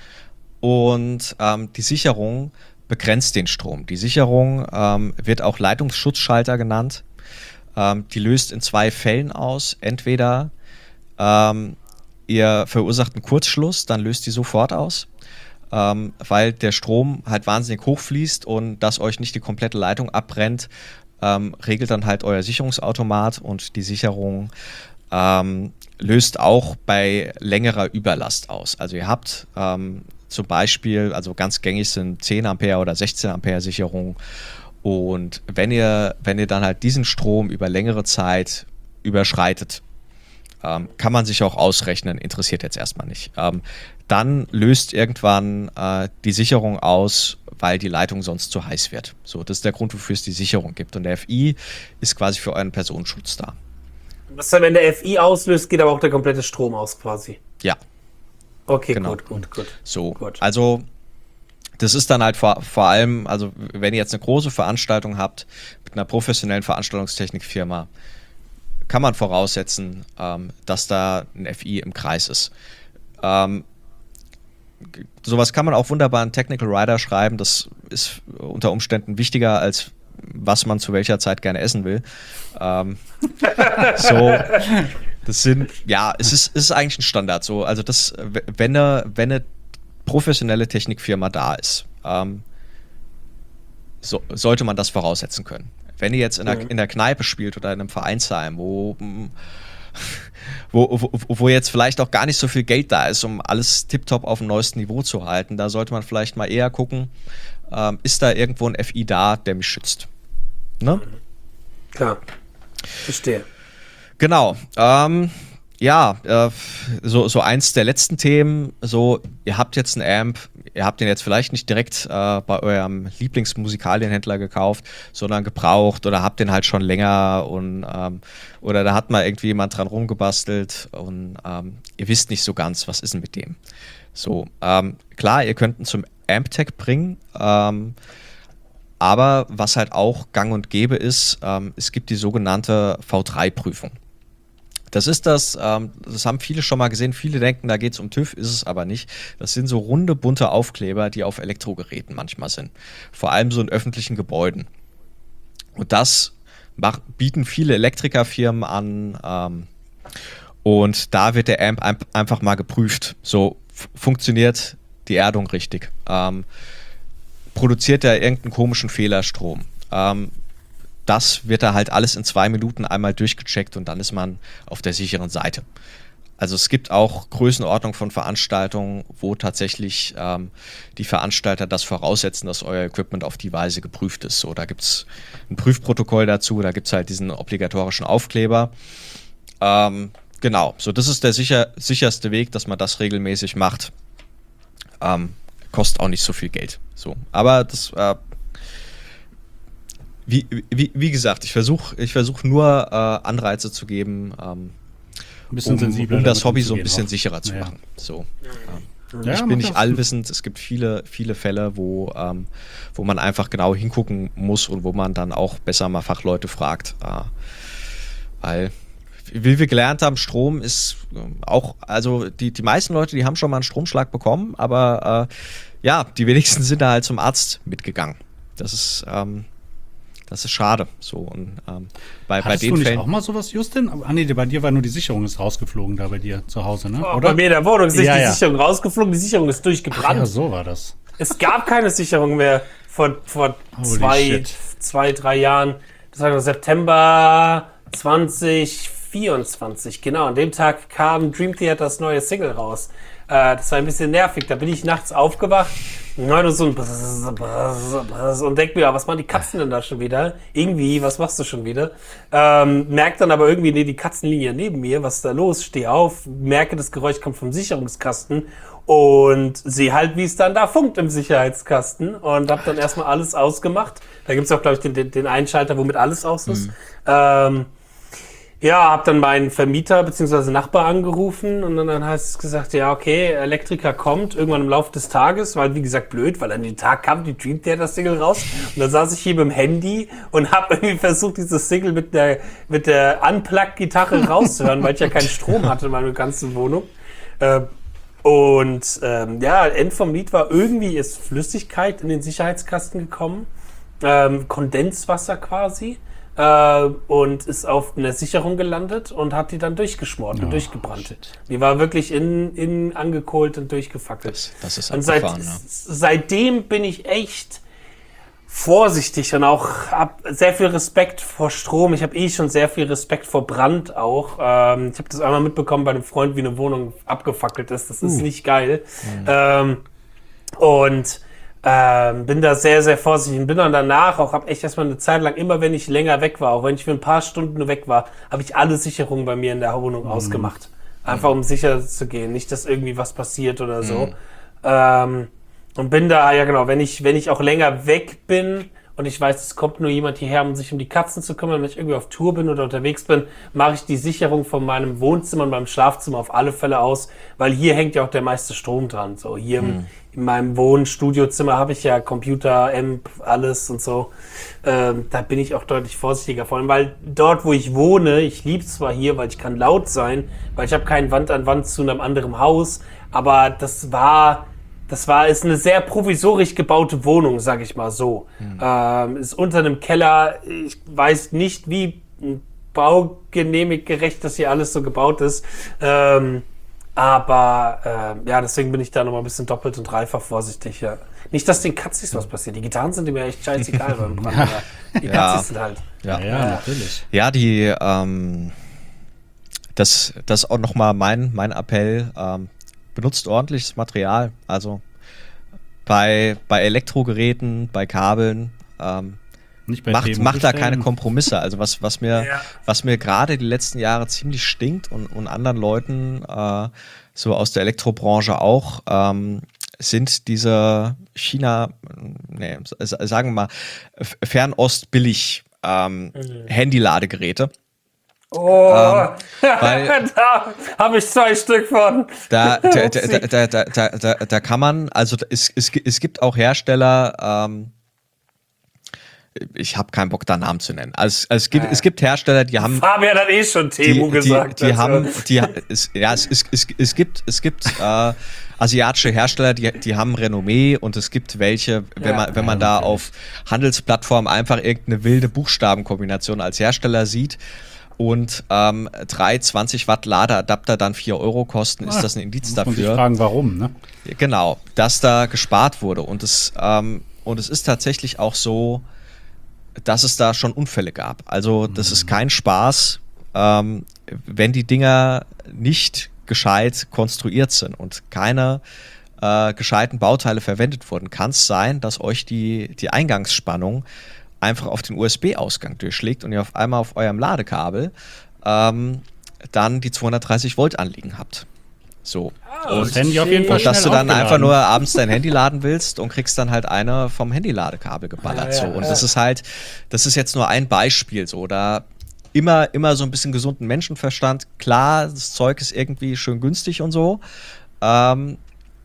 Und ähm, die Sicherung begrenzt den Strom. Die Sicherung ähm, wird auch Leitungsschutzschalter genannt. Ähm, die löst in zwei Fällen aus. Entweder ähm, ihr verursacht einen Kurzschluss, dann löst die sofort aus, ähm, weil der Strom halt wahnsinnig hoch fließt und dass euch nicht die komplette Leitung abbrennt, ähm, regelt dann halt euer Sicherungsautomat und die Sicherung ähm, löst auch bei längerer Überlast aus. Also ihr habt ähm, zum Beispiel, also ganz gängig sind zehn Ampere oder sechzehn Ampere Sicherung. Und wenn ihr, wenn ihr dann halt diesen Strom über längere Zeit überschreitet, ähm, kann man sich auch ausrechnen, interessiert jetzt erstmal nicht. Ähm, dann löst irgendwann äh, die Sicherung aus, weil die Leitung sonst zu heiß wird. So, das ist der Grund, wofür es die Sicherung gibt. Und der F I ist quasi für euren Personenschutz da. Was dann, wenn der F I auslöst, geht aber auch der komplette Strom aus quasi. Ja, Okay, Genau. gut, gut, gut. so. Gut. Also Das ist dann halt vor, vor allem, also wenn ihr jetzt eine große Veranstaltung habt mit einer professionellen Veranstaltungstechnikfirma, kann man voraussetzen, ähm, dass da ein F I im Kreis ist. Ähm, sowas kann man auch wunderbar in Technical Writer schreiben. Das ist unter Umständen wichtiger, als was man zu welcher Zeit gerne essen will. Ähm, so, das sind, ja, es ist, es ist eigentlich ein Standard. So, also das, wenn eine, wenn eine professionelle Technikfirma da ist, ähm, so, sollte man das voraussetzen können. Wenn ihr jetzt in der, in der Kneipe spielt oder in einem Vereinsheim, wo, wo, wo, wo jetzt vielleicht auch gar nicht so viel Geld da ist, um alles tiptop auf dem neuesten Niveau zu halten, da sollte man vielleicht mal eher gucken, ähm, ist da irgendwo ein F I da, der mich schützt. Ne? Klar, verstehe. Genau. Ähm, ja, äh, so, so eins der letzten Themen, so, ihr habt jetzt einen Amp, ihr habt den jetzt vielleicht nicht direkt äh, bei eurem Lieblingsmusikalienhändler gekauft, sondern gebraucht oder habt den halt schon länger und ähm, oder da hat mal irgendwie jemand dran rumgebastelt und ähm, ihr wisst nicht so ganz, was ist denn mit dem. So, ähm, klar, ihr könnt ihn zum Amptech bringen, ähm, aber was halt auch gang und gäbe ist, ähm, es gibt die sogenannte V drei Prüfung. Das ist das, ähm, das haben viele schon mal gesehen. Viele denken, da geht es um TÜV, ist es aber nicht. Das sind so runde, bunte Aufkleber, die auf Elektrogeräten manchmal sind. Vor allem so in öffentlichen Gebäuden. Und das mach, bieten viele Elektrikerfirmen an. Ähm, und da wird der Amp ein, einfach mal geprüft. So f- funktioniert die Erdung richtig. Ähm, produziert er irgendeinen komischen Fehlerstrom? Ähm, Das wird da halt alles in zwei Minuten einmal durchgecheckt und dann ist man auf der sicheren Seite. Also es gibt auch Größenordnung von Veranstaltungen, wo tatsächlich ähm, die Veranstalter das voraussetzen, dass euer Equipment auf die Weise geprüft ist. So, da gibt es ein Prüfprotokoll dazu, da gibt es halt diesen obligatorischen Aufkleber. Ähm, genau, so das ist der sicher, sicherste Weg, dass man das regelmäßig macht. Ähm, kostet auch nicht so viel Geld. So, aber das äh, Wie, wie, wie gesagt, ich versuche ich versuch nur äh, Anreize zu geben, ähm, Ein bisschen um, sensibler um das damit Hobby so ein umzugehen bisschen auch. sicherer zu Ja. machen. So, ähm, Ja, ich bin macht nicht auch allwissend, es gibt viele, viele Fälle, wo, ähm, wo man einfach genau hingucken muss und wo man dann auch besser mal Fachleute fragt. Äh, weil, wie wir gelernt haben, Strom ist ähm, auch, also die, die meisten Leute, die haben schon mal einen Stromschlag bekommen, aber äh, ja, die wenigsten sind da halt zum Arzt mitgegangen. Das ist, ähm, Das ist schade. So, und, ähm, bei, bei Hattest den du nicht Fällen. auch mal sowas, Justin? Ah nee, bei dir war nur die Sicherung ist rausgeflogen da bei dir zu Hause, ne? Oh, Oder? bei mir in der Wohnung ist nicht Ja, die ja. Sicherung rausgeflogen, die Sicherung ist durchgebrannt. Ja, so war das. Es gab keine Sicherung mehr vor, vor Holy zwei, shit. zwei, drei Jahren. Das war September zwanzig vierundzwanzig. Genau, an dem Tag kam Dream Theaters neue Single raus. Äh, das war ein bisschen nervig. Da bin ich nachts aufgewacht und hörte so ein Bzz, Bzz, Bzz und denk mir, was machen die Katzen denn da schon wieder? Irgendwie, was machst du schon wieder? Ähm, merk dann aber irgendwie, nee, die Katzen liegen ja neben mir. Was ist da los? Steh auf, merke, das Geräusch kommt vom Sicherungskasten und sehe halt, wie es dann da funkt im Sicherheitskasten und habe dann erstmal alles ausgemacht. Da gibt's auch, glaube ich, den, den, den Einschalter, womit alles aus ist. Mhm. Ähm, Ja, hab dann meinen Vermieter bzw. Nachbar angerufen und dann, dann heißt es gesagt, ja okay, Elektriker kommt irgendwann im Laufe des Tages, weil wie gesagt blöd, weil an dem Tag kam die Dream Theater Single raus und dann saß ich hier mit dem Handy und hab irgendwie versucht, dieses Single mit der mit der Unplugged-Gitarre rauszuhören, weil ich ja keinen Strom hatte in meiner ganzen Wohnung. Äh, und ähm, ja, End vom Lied war, irgendwie ist Flüssigkeit in den Sicherheitskasten gekommen, ähm, Kondenswasser quasi. Äh, und ist auf einer Sicherung gelandet und hat die dann durchgeschmort und Oh, durchgebrannt. shit. Die war wirklich innen in angekohlt und durchgefackelt. Das, das ist Und seit, abgefahren, ja. seitdem bin ich echt vorsichtig und auch hab sehr viel Respekt vor Strom. Ich habe eh schon sehr viel Respekt vor Brand auch. Ähm, ich habe das einmal mitbekommen bei einem Freund, wie eine Wohnung abgefackelt ist. Das ist Uh. nicht geil. Mhm. Ähm, und Ähm, bin da sehr, sehr vorsichtig und bin dann danach auch, hab echt erstmal eine Zeit lang, immer wenn ich länger weg war, auch wenn ich für ein paar Stunden nur weg war, habe ich alle Sicherungen bei mir in der Wohnung mhm. ausgemacht. Einfach um sicher zu gehen, nicht, dass irgendwie was passiert oder so. Mhm. Ähm, und bin da, ja genau, wenn ich, wenn ich auch länger weg bin und ich weiß, es kommt nur jemand hierher, um sich um die Katzen zu kümmern, wenn ich irgendwie auf Tour bin oder unterwegs bin, mache ich die Sicherung von meinem Wohnzimmer und meinem Schlafzimmer auf alle Fälle aus, weil hier hängt ja auch der meiste Strom dran. So hier hm. im, in meinem Wohnstudiozimmer habe ich ja Computer, Amp, alles und so. Ähm, da bin ich auch deutlich vorsichtiger, vor allem, weil dort, wo ich wohne, ich liebe es zwar hier, weil ich kann laut sein, weil ich habe keinen Wand an Wand zu einem anderen Haus, aber das war... Das war, ist eine sehr provisorisch gebaute Wohnung, sag ich mal so. Hm. Ähm, ist unter einem Keller. Ich weiß nicht, wie baugenehmiggerecht das hier alles so gebaut ist. Ähm, aber ähm, ja, deswegen bin ich da nochmal ein bisschen doppelt und dreifach vorsichtig. Ja. Nicht, dass den Katzis was passiert. Die Gitarren sind mir echt scheißegal beim Brand. Ja. Die Katzis Ja. sind halt. Ja, Ja, ja. natürlich. Ja, die, ähm, das, das ist auch nochmal mein, mein Appell. Ähm, benutzt ordentliches Material. Also bei, bei Elektrogeräten, bei Kabeln, ähm, Nicht bei macht, Temu macht da bestellen. keine Kompromisse. Also was, was mir, Ja. was mir gerade die letzten Jahre ziemlich stinkt und, und anderen Leuten, äh, so aus der Elektrobranche auch, ähm, sind diese China, nee, s- sagen wir mal, F- Fernost-billig ähm, Mhm. Handyladegeräte. Oh, Ähm, weil- da habe ich zwei Stück von. Da, da, da, Upsi. da, da, da, da, da kann man, also es, es, es gibt auch Hersteller, ähm, ich habe keinen Bock, da Namen zu nennen. Also, es, gibt, es gibt Hersteller, die haben Fabian hat eh schon Temu die, gesagt. Die, die also. haben, die, es, ja, es, es, es, es gibt, es gibt äh, asiatische Hersteller, die, die haben Renommee und es gibt welche, wenn Ja. man, wenn man Ja, da natürlich. auf Handelsplattformen einfach irgendeine wilde Buchstabenkombination als Hersteller sieht und ähm, drei zwanzig Watt Ladeadapter dann vier Euro kosten, ist Ah, das ein Indiz muss man sich dafür. fragen, warum, ne? Genau, dass da gespart wurde. Und es, ähm, und es ist tatsächlich auch so, dass es da schon Unfälle gab. Also das ist kein Spaß, ähm, wenn die Dinger nicht gescheit konstruiert sind und keine äh, gescheiten Bauteile verwendet wurden, kann es sein, dass euch die, die Eingangsspannung einfach auf den U S B-Ausgang durchschlägt und ihr auf einmal auf eurem Ladekabel ähm, dann die zweihundertdreißig Volt anliegen habt. So. Das Handy auf jeden Fall Und dass du schnell dann einfach aufgeladen. nur abends dein Handy laden willst und kriegst dann halt eine vom Handyladekabel geballert. Ja, so. ja, Und ja. das ist halt, das ist jetzt nur ein Beispiel so. Da immer, immer so ein bisschen gesunden Menschenverstand. Klar, das Zeug ist irgendwie schön günstig und so. Ähm,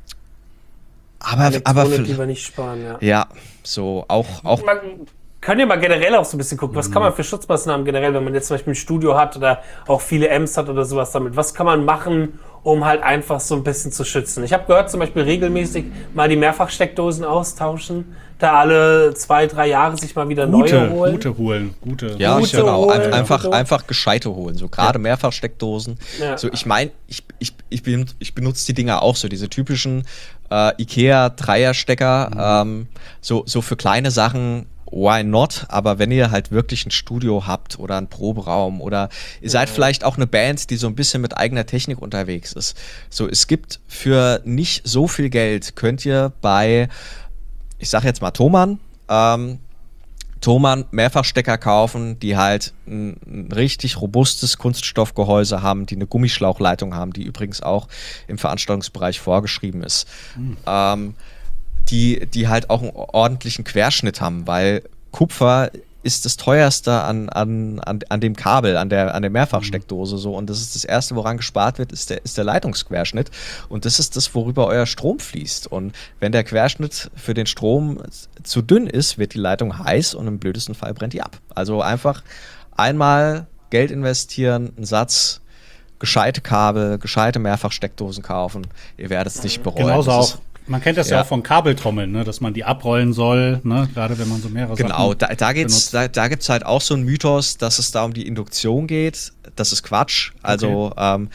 aber, aber Elektronik für, lieber nicht sparen, ja. ja, so auch, auch Man, könnt ihr mal generell auch so ein bisschen gucken, was kann man für Schutzmaßnahmen generell, wenn man jetzt zum Beispiel ein Studio hat oder auch viele Amps hat oder sowas damit, was kann man machen, um halt einfach so ein bisschen zu schützen? Ich habe gehört, zum Beispiel regelmäßig mal die Mehrfachsteckdosen austauschen, da alle zwei, drei Jahre sich mal wieder neue Gute, holen. gute holen, gute. Ja, Gute genau. holen, Ein, einfach, gute. einfach gescheite holen. So gerade Mehrfachsteckdosen. Ja. So, ich meine, ich, ich, ich, benut- ich benutze die Dinger auch so, diese typischen äh, IKEA-Dreierstecker. Ähm, so, so für kleine Sachen, why not? Aber wenn ihr halt wirklich ein Studio habt oder einen Proberaum oder ihr seid vielleicht auch eine Band, die so ein bisschen mit eigener Technik unterwegs ist. So, es gibt für nicht so viel Geld, könnt ihr bei, ich sag jetzt mal Thomann, ähm, Thomann Mehrfachstecker kaufen, die halt ein, ein richtig robustes Kunststoffgehäuse haben, die eine Gummischlauchleitung haben, die übrigens auch im Veranstaltungsbereich vorgeschrieben ist. Ähm, die, die halt auch einen ordentlichen Querschnitt haben, weil Kupfer ist das teuerste an, an, an, an dem Kabel, an der, an der Mehrfachsteckdose so. Und das ist das Erste, woran gespart wird, ist der, ist der Leitungsquerschnitt. Und das ist das, worüber euer Strom fließt. Und wenn der Querschnitt für den Strom zu dünn ist, wird die Leitung heiß und im blödesten Fall brennt die ab. Also einfach einmal Geld investieren, einen Satz, gescheite Kabel, gescheite Mehrfachsteckdosen kaufen. Ihr werdet es nicht bereuen. Genauso Das ist- auch. Man kennt das ja, Ja. auch von Kabeltrommeln, ne? Dass man die abrollen soll, ne? Gerade wenn man so mehrere Genau, Sachen da, da, geht's, benutzt. da, da gibt es halt auch so einen Mythos, dass es da um die Induktion geht. Das ist Quatsch. Also ähm,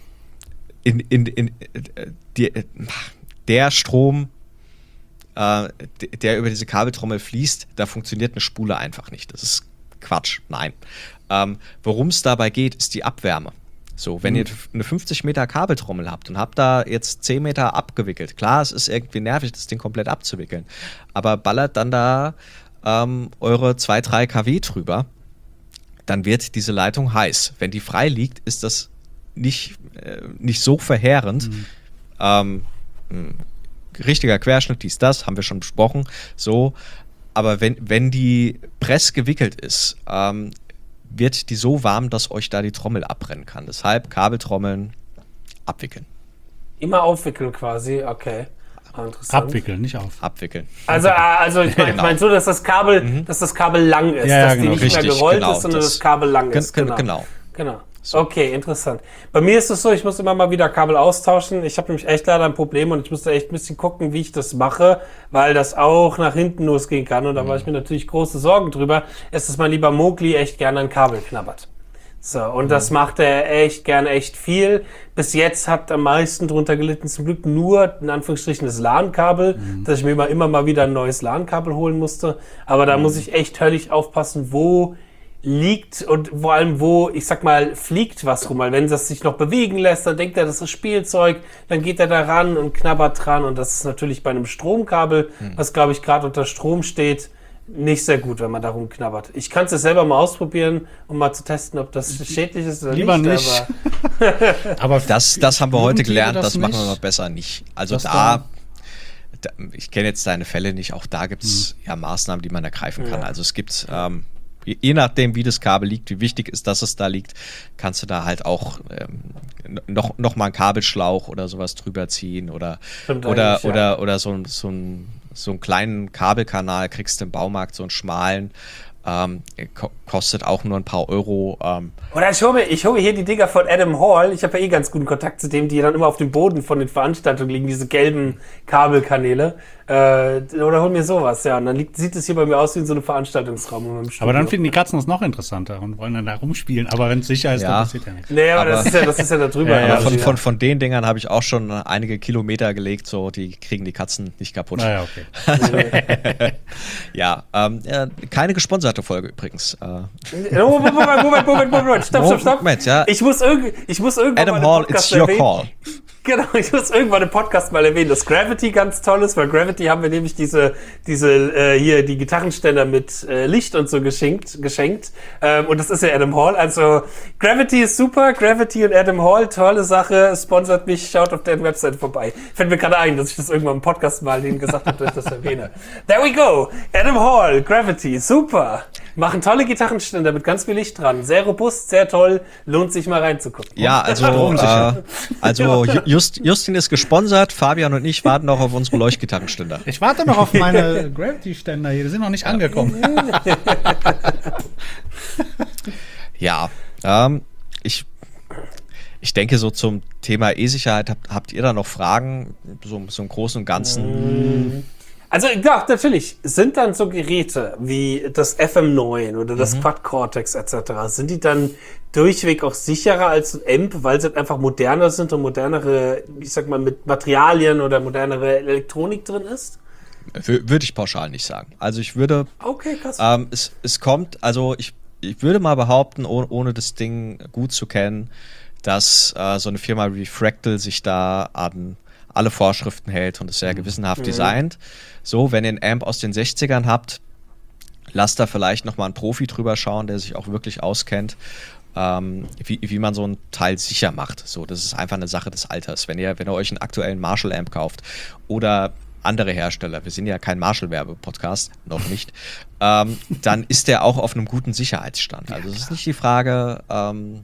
in, in, in, äh, die, äh, der Strom, äh, d- der über diese Kabeltrommel fließt, da funktioniert eine Spule einfach nicht. Das ist Quatsch. Nein. Ähm, Worum es dabei geht, ist die Abwärme. So, wenn ihr eine fünfzig Meter Kabeltrommel habt und habt da jetzt zehn Meter abgewickelt, klar, es ist irgendwie nervig, das Ding komplett abzuwickeln, aber ballert dann da ähm, eure zwei, drei Kilowatt drüber, dann wird diese Leitung heiß. Wenn die frei liegt, ist das nicht, äh, nicht so verheerend. Ähm, mh, richtiger Querschnitt, dies, das, haben wir schon besprochen. So, aber wenn, wenn die Press gewickelt ist, ähm, wird die so warm, dass euch da die Trommel abbrennen kann. Deshalb Kabeltrommeln abwickeln. Immer aufwickeln quasi, okay. Ah, interessant. Abwickeln, nicht auf. Abwickeln. Also, äh, also ich meine Genau. ich mein so, dass das Kabel, mhm. dass das Kabel lang ist, Ja, ja, dass genau. die nicht Richtig, mehr gerollt genau, ist, sondern das- das, Kabel lang Gen- ist. gen- Genau. genau. Genau. Okay, interessant. Bei mir ist es so, ich muss immer mal wieder Kabel austauschen. Ich habe nämlich echt leider ein Problem und ich musste echt ein bisschen gucken, wie ich das mache, weil das auch nach hinten losgehen kann. Und da war ich mir natürlich große Sorgen drüber. Es ist mein lieber Mogli echt gerne ein Kabel knabbert. So, und das macht er echt gerne echt viel. Bis jetzt hat am meisten drunter gelitten zum Glück nur, in Anführungsstrichen, das LAN-Kabel, mhm. dass ich mir immer, immer mal wieder ein neues LAN-Kabel holen musste. Aber da mhm. muss ich echt höllisch aufpassen, wo liegt und vor allem wo, ich sag mal, fliegt was rum. Weil wenn das sich noch bewegen lässt, dann denkt er, das ist Spielzeug, dann geht er da ran und knabbert dran. Und das ist natürlich bei einem Stromkabel, mhm. was glaube ich gerade unter Strom steht, nicht sehr gut, wenn man da rumknabbert. Ich kann es jetzt selber mal ausprobieren, um mal zu testen, ob das schädlich ist oder Lieber nicht. nicht. Aber Aber das, das haben wir heute gelernt, das, das machen wir nicht? mal besser nicht. Also Das da, da, ich kenne jetzt deine Fälle nicht, auch da gibt es hm. ja Maßnahmen, die man ergreifen kann. Ja. Also es gibt, ähm, je, je nachdem, wie das Kabel liegt, wie wichtig ist, dass es da liegt, kannst du da halt auch ähm, noch, noch mal einen Kabelschlauch oder sowas drüber ziehen oder, Stimmt oder, eigentlich, ja. oder, oder so, so ein so einen kleinen Kabelkanal kriegst du im Baumarkt, so einen schmalen, ähm, ko- kostet auch nur ein paar Euro. Ähm. Oder ich hole ich hole hier die Dinger von Adam Hall. Ich habe ja eh ganz guten Kontakt zu dem, die dann immer auf dem Boden von den Veranstaltungen liegen, diese gelben Kabelkanäle. Äh, oder hol mir sowas, ja. Und dann liegt, sieht es hier bei mir aus wie in so einem Veranstaltungsraum. In meinem Studio. Aber dann finden die Katzen das noch interessanter und wollen dann da rumspielen. Aber wenn es sicher ist, Ja. dann passiert ja nichts. Nee, aber, Aber- das, ist ja, das ist ja da drüber. Ja, ja, Aber Also, von, ja. von, von den Dingern habe ich auch schon einige Kilometer gelegt, so die kriegen die Katzen nicht kaputt. Naja, okay. Ja, ähm, ja, keine gesponserte Folge übrigens. Äh, Oh, Moment, Moment, Moment, Moment, Moment, stopp, stopp, stopp. Moment, ja. Ich muss, irg ich muss irgendwann Adam mal Hall, im Podcast it's your erwähnen. call. Genau, ich muss irgendwann im Podcast mal erwähnen, dass Gravity ganz toll ist, weil Gravity haben wir nämlich diese, diese äh, hier die Gitarrenständer mit äh, Licht und so geschenkt, geschenkt. Ähm, und das ist ja Adam Hall. Also Gravity ist super, Gravity und Adam Hall, tolle Sache, sponsert mich, schaut auf deren Website vorbei. Fällt mir gerade ein, dass ich das irgendwann im Podcast mal denen gesagt habe, dass ich das erwähne. There we go, Adam Hall, Gravity, super. Machen tolle Gitarrenständer mit ganz viel Licht dran, sehr robust, sehr toll, lohnt sich mal reinzugucken. Ja, also, äh, also Ju- Just, Justin ist gesponsert, Fabian und ich warten noch auf unsere Leuchtgitarrenständer. Ich warte noch auf meine Gravity-Ständer hier. Die sind noch nicht angekommen. Ja, ähm, ich, ich denke so zum Thema E-Sicherheit, habt, habt ihr da noch Fragen, so, so im Großen und Ganzen? Also ja, natürlich. Sind dann so Geräte wie das F M neun oder das Mhm. Quad Cortex et cetera, sind die dann durchweg auch sicherer als ein Amp, weil sie einfach moderner sind und modernere, ich sag mal, mit Materialien oder modernere Elektronik drin ist? W- Würde ich pauschal nicht sagen. Also ich würde, Okay, krass. ähm, es, es kommt, also ich, ich würde mal behaupten, oh, ohne das Ding gut zu kennen, dass äh, so eine Firma wie Fractal sich da an alle Vorschriften hält und es sehr gewissenhaft designt. So, wenn ihr einen Amp aus den sechzigern habt, lasst da vielleicht nochmal einen Profi drüber schauen, der sich auch wirklich auskennt, ähm, wie, wie man so ein Teil sicher macht. So, das ist einfach eine Sache des Alters. Wenn ihr, wenn ihr euch einen aktuellen Marshall-Amp kauft oder andere Hersteller, wir sind ja kein Marshall-Werbe-Podcast, noch nicht, ähm, dann ist der auch auf einem guten Sicherheitsstand. Also es ist nicht die Frage, ähm,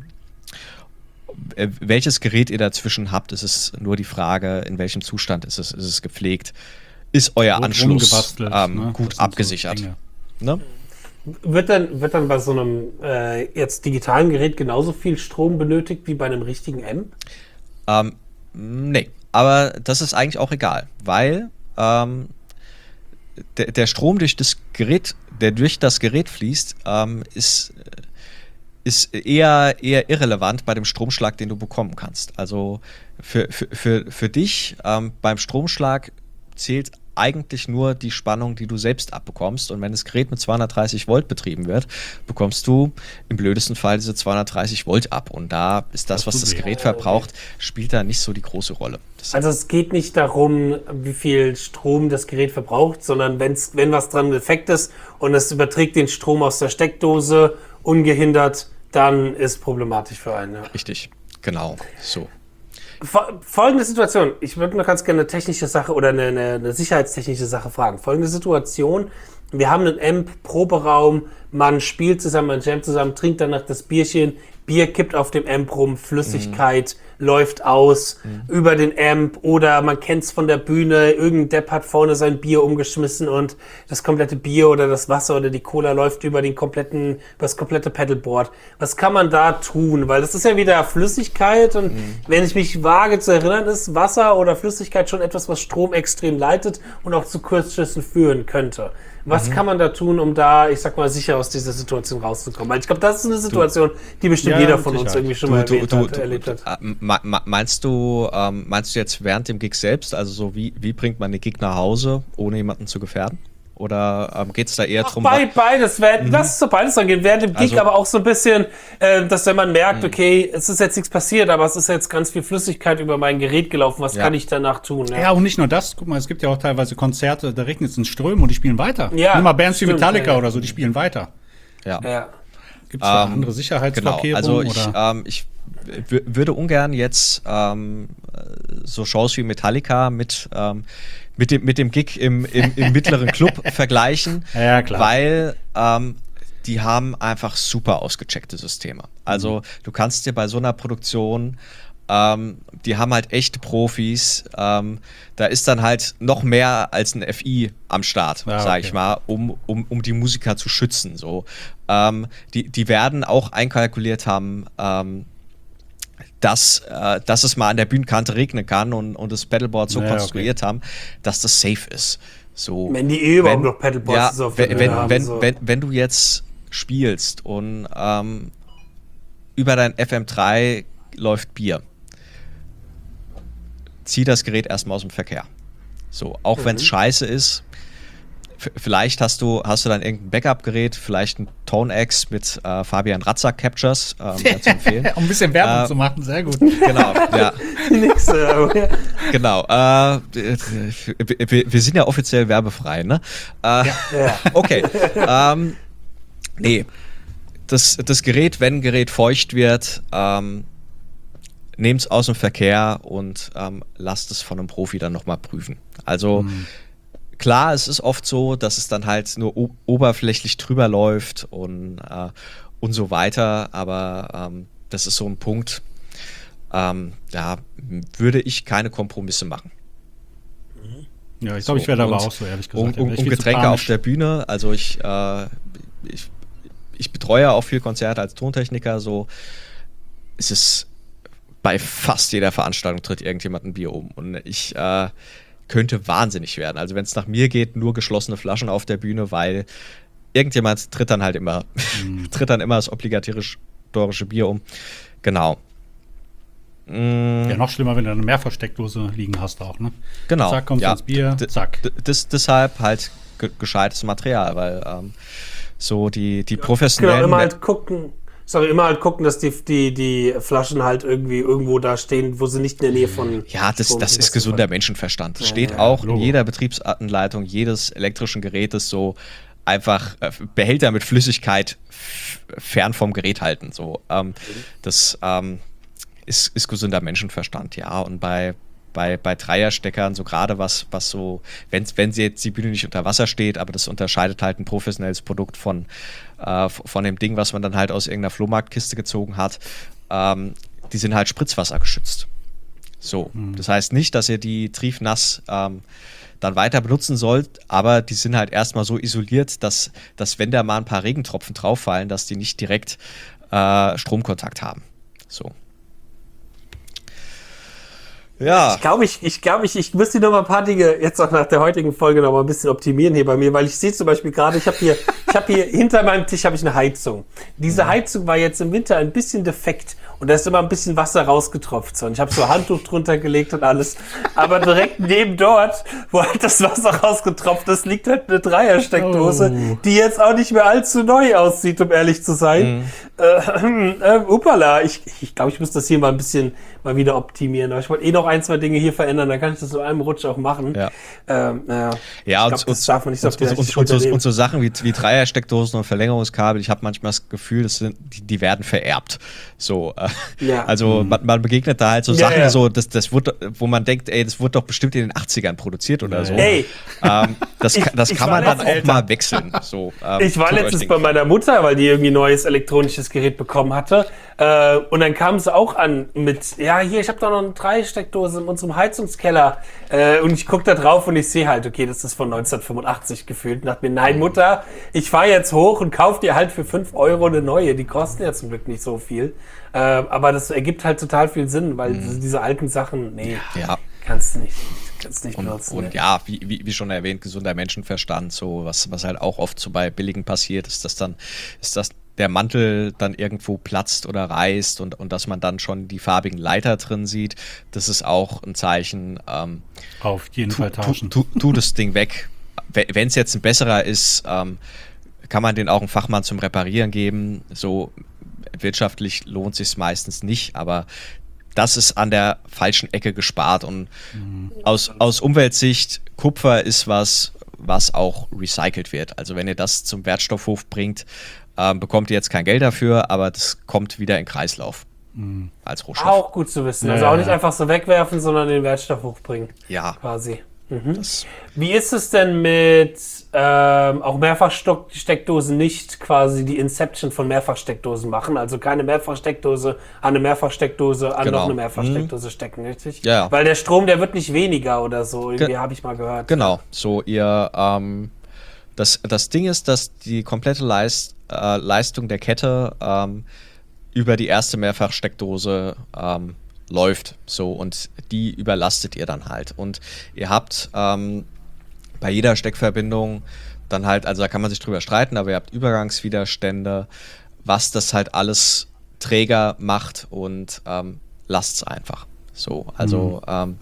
äh, welches Gerät ihr dazwischen habt, es ist nur die Frage, in welchem Zustand ist es, ist es gepflegt, ist euer Rundum Anschluss gebastelt, ähm, ne? Das gut sind so abgesichert. Dinge. Ne? Wird dann, wird dann bei so einem äh, jetzt digitalen Gerät genauso viel Strom benötigt wie bei einem richtigen Amp? Ähm, nee, aber das ist eigentlich auch egal, weil ähm, der, der Strom durch das Gerät, der durch das Gerät fließt, ähm, ist, ist eher, eher irrelevant bei dem Stromschlag, den du bekommen kannst. Also für, für, für, für dich ähm, beim Stromschlag zählt eigentlich nur die Spannung, die du selbst abbekommst. Und wenn das Gerät mit zweihundertdreißig Volt betrieben wird, bekommst du im blödesten Fall diese zweihundertdreißig Volt ab. Und da ist das, was das Gerät verbraucht, spielt da nicht so die große Rolle. Das Also es geht nicht darum, wie viel Strom das Gerät verbraucht, sondern wenn's, wenn was dran defekt ist und es überträgt den Strom aus der Steckdose ungehindert, dann ist problematisch für einen. Ja. richtig, genau, so. Fol- Folgende Situation. Ich würde noch ganz gerne eine technische Sache oder eine, eine, eine sicherheitstechnische Sache fragen. Folgende Situation. wir haben einen Amp-Proberaum, man spielt zusammen, man jammt zusammen, trinkt danach das Bierchen, Bier kippt auf dem Amp rum, Flüssigkeit mhm. läuft aus mhm. über den Amp oder man kennt's von der Bühne, irgendein Depp hat vorne sein Bier umgeschmissen und das komplette Bier oder das Wasser oder die Cola läuft über den kompletten, über das komplette Pedalboard. Was kann man da tun? Weil das ist ja wieder Flüssigkeit und mhm. wenn ich mich wage zu erinnern, ist Wasser oder Flüssigkeit schon etwas, was Strom extrem leitet und auch zu Kurzschüssen führen könnte. Was mhm. kann man da tun, um da, ich sag mal, sicher aus dieser Situation rauszukommen? Weil ich glaube, das ist eine Situation, du, die bestimmt ja, jeder von uns irgendwie schon du, mal erlebt, du, hat, du, erlebt hat. Meinst du, ähm, meinst du jetzt während dem Gig selbst, also so wie, wie bringt man den Gig nach Hause, ohne jemanden zu gefährden? Oder ähm, geht es da eher drum? Bei, beides, während, mhm. lass es so beides angehen. Während dem Gig also, aber auch so ein bisschen, äh, dass wenn man merkt, okay, es ist jetzt nichts passiert, aber es ist jetzt ganz viel Flüssigkeit über mein Gerät gelaufen, was ja. kann ich danach tun? Ja. ja, und nicht nur das, guck mal, es gibt ja auch teilweise Konzerte, da regnet es in Strömen und die spielen weiter. Ja, Nimm mal Bands wie stimmt, Metallica ja. oder so, die spielen weiter. Ja. ja. Gibt es da ähm, andere Sicherheitsvorkehrungen? Genau, also ich, oder? Ähm, ich w- würde ungern jetzt ähm, so Shows wie Metallica mit ähm, mit dem, mit dem Gig im, im, im mittleren Club vergleichen, ja, klar. weil ähm, die haben einfach super ausgecheckte Systeme. Also mhm. du kannst dir bei so einer Produktion, ähm, die haben halt echte Profis, ähm, da ist dann halt noch mehr als ein F I am Start, ja, sag okay. ich mal, um, um, um die Musiker zu schützen. So. Ähm, die, die werden auch einkalkuliert haben, ähm, dass, äh, dass es mal an der Bühnenkante regnen kann und, und das Pedalboard so ja, konstruiert okay. haben, dass das safe ist. So, wenn die eh überhaupt noch Pedalboards ja, auf wenn, wenn, haben, wenn, so. wenn, wenn du jetzt spielst und ähm, über dein F M drei läuft Bier, zieh das Gerät erstmal aus dem Verkehr. So, auch mhm. wenn es scheiße ist, vielleicht hast du, hast du dann irgendein Backup-Gerät, vielleicht ein Tone-X mit äh, Fabian Ratzak Captures, ähm, zu empfehlen. Um ein bisschen Werbung äh, zu machen, sehr gut. Genau, ja. Nix, äh, genau. Äh, wir, wir sind ja offiziell werbefrei, ne? Äh, ja. Okay. ähm, nee. Das, das Gerät, wenn ein Gerät feucht wird, ähm, nehmt es aus dem Verkehr und ähm, lasst es von einem Profi dann nochmal prüfen. Also mhm. klar, es ist oft so, dass es dann halt nur o- oberflächlich drüber läuft und, äh, und so weiter, aber ähm, das ist so ein Punkt, ähm, da würde ich keine Kompromisse machen. Ja, ich glaube, so, ich werde aber auch so, ehrlich gesagt. Um, um, um Getränke auf der Bühne, also ich, äh, ich, ich betreue auch viel Konzerte als Tontechniker, so es ist bei fast jeder Veranstaltung tritt irgendjemand ein Bier um und ich äh, könnte wahnsinnig werden. Also wenn es nach mir geht, nur geschlossene Flaschen auf der Bühne, weil irgendjemand tritt dann halt immer, mhm. tritt dann immer das obligatorische Bier um. Genau. Mm. Ja, noch schlimmer, wenn du eine Mehrversteckdose liegen hast auch, ne? Genau. Zack, kommst du ja. ins Bier, D- zack. D- das, deshalb halt ge- gescheites Material, weil ähm, so die, die professionellen... Genau, immer halt gucken... Sorry, immer halt gucken, dass die, die, die Flaschen halt irgendwie irgendwo da stehen, wo sie nicht in der Nähe von... Ja, das, das ist gesunder Menschenverstand. Das ja, steht ja, auch Logo. in jeder Betriebsanleitung jedes elektrischen Gerätes so einfach äh, Behälter mit Flüssigkeit f- fern vom Gerät halten. So, ähm, das ähm, ist, ist gesunder Menschenverstand, ja. Und bei, bei, bei Dreiersteckern, so gerade was, was so, wenn, wenn sie jetzt die Bühne nicht unter Wasser steht, aber das unterscheidet halt ein professionelles Produkt von, äh, von dem Ding, was man dann halt aus irgendeiner Flohmarktkiste gezogen hat, ähm, die sind halt spritzwassergeschützt. So, mhm. Das heißt nicht, dass ihr die triefnass ähm, dann weiter benutzen sollt, aber die sind halt erstmal so isoliert, dass, dass wenn da mal ein paar Regentropfen drauf fallen, dass die nicht direkt äh, Stromkontakt haben. So. Ja. Ich glaube, ich, ich, glaub, ich, ich müsste noch mal ein paar Dinge jetzt auch nach der heutigen Folge noch mal ein bisschen optimieren hier bei mir, weil ich sehe zum Beispiel gerade, ich habe hier, ich habe hier hinter meinem Tisch habe ich eine Heizung. Diese Heizung war jetzt im Winter ein bisschen defekt und da ist immer ein bisschen Wasser rausgetropft. So. Und ich habe so Handtuch drunter gelegt und alles. Aber direkt neben dort, wo halt das Wasser rausgetropft ist, liegt halt eine Dreiersteckdose, oh. die jetzt auch nicht mehr allzu neu aussieht, um ehrlich zu sein. Mhm. Äh, äh, upala, ich, ich glaube, ich muss das hier mal ein bisschen mal wieder optimieren. Aber ich wollte eh noch ein, zwei Dinge hier verändern, dann kann ich das so einem Rutsch auch machen. Ja, ähm, ja. ja ich und, glaub, das darf man nicht so auf die und, und, und, so, und so Sachen wie, wie Dreier Dreiersteckdosen und Verlängerungskabel, ich habe manchmal das Gefühl, das sind, die, die werden vererbt. So, äh, Ja. also man, man begegnet da halt so Ja, Sachen, ja. so, das, das wurde, wo man denkt, ey, das wurde doch bestimmt in den achtzigern produziert oder so. Ey, Ähm, das Ich- kann, das ich kann war man dann auch letztens- mal wechseln. So, ähm, ich war tut euch letztens den bei Gefallen. meiner Mutter, weil die irgendwie ein neues elektronisches Gerät bekommen hatte. Äh, und dann kam sie auch an mit, ja, hier, ich habe da noch eine Dreiersteckdose in unserem Heizungskeller. Äh, und ich gucke da drauf und ich sehe halt, okay, das ist von neunzehnhundertfünfundachtzig gefühlt. Und dachte mir, nein, Mutter, ich fahre jetzt hoch und kauf dir halt für fünf Euro eine neue. Die kosten ja zum Glück nicht so viel. Äh, aber das ergibt halt total viel Sinn, weil diese alten Sachen, nee, Ja. kannst du nicht, kannst nicht Und, benutzen. und ne? ja, wie, wie, wie schon erwähnt, gesunder Menschenverstand, so was, was halt auch oft so bei Billigen passiert, ist, dass dann, ist, dass der Mantel dann irgendwo platzt oder reißt und, und dass man dann schon die farbigen Leiter drin sieht. Das ist auch ein Zeichen, ähm, Auf jeden tu, Fall tu, tauschen. tu, tu das Ding weg. Wenn es jetzt ein besserer ist, ähm, kann man den auch einem Fachmann zum Reparieren geben. So wirtschaftlich lohnt sich meistens nicht, aber das ist an der falschen Ecke gespart. Und aus, aus Umweltsicht, Kupfer ist was, was auch recycelt wird. Also wenn ihr das zum Wertstoffhof bringt, ähm, bekommt ihr jetzt kein Geld dafür, aber das kommt wieder in Kreislauf als Rohstoff. Auch gut zu wissen. Ja, Also auch ja, nicht ja. einfach so wegwerfen, sondern den Wertstoff hochbringen. Ja, Quasi. das, Wie ist es denn mit ähm, auch Mehrfachsteckdosen nicht quasi die Inception von Mehrfachsteckdosen machen? Also keine Mehrfachsteckdose an eine Mehrfachsteckdose an Genau. noch eine Mehrfachsteckdose stecken, richtig? Ja, ja. Weil der Strom, der wird nicht weniger oder so. Irgendwie Ge- habe ich mal gehört. Genau, so ihr, ähm, das, das Ding ist, dass die komplette Leist, äh, Leistung der Kette ähm, über die erste Mehrfachsteckdose ähm, läuft, so, und die überlastet ihr dann halt. Und ihr habt ähm, bei jeder Steckverbindung dann halt, also da kann man sich drüber streiten, aber ihr habt Übergangswiderstände, was das halt alles träger macht, und ähm, lasst's einfach. So, also ähm,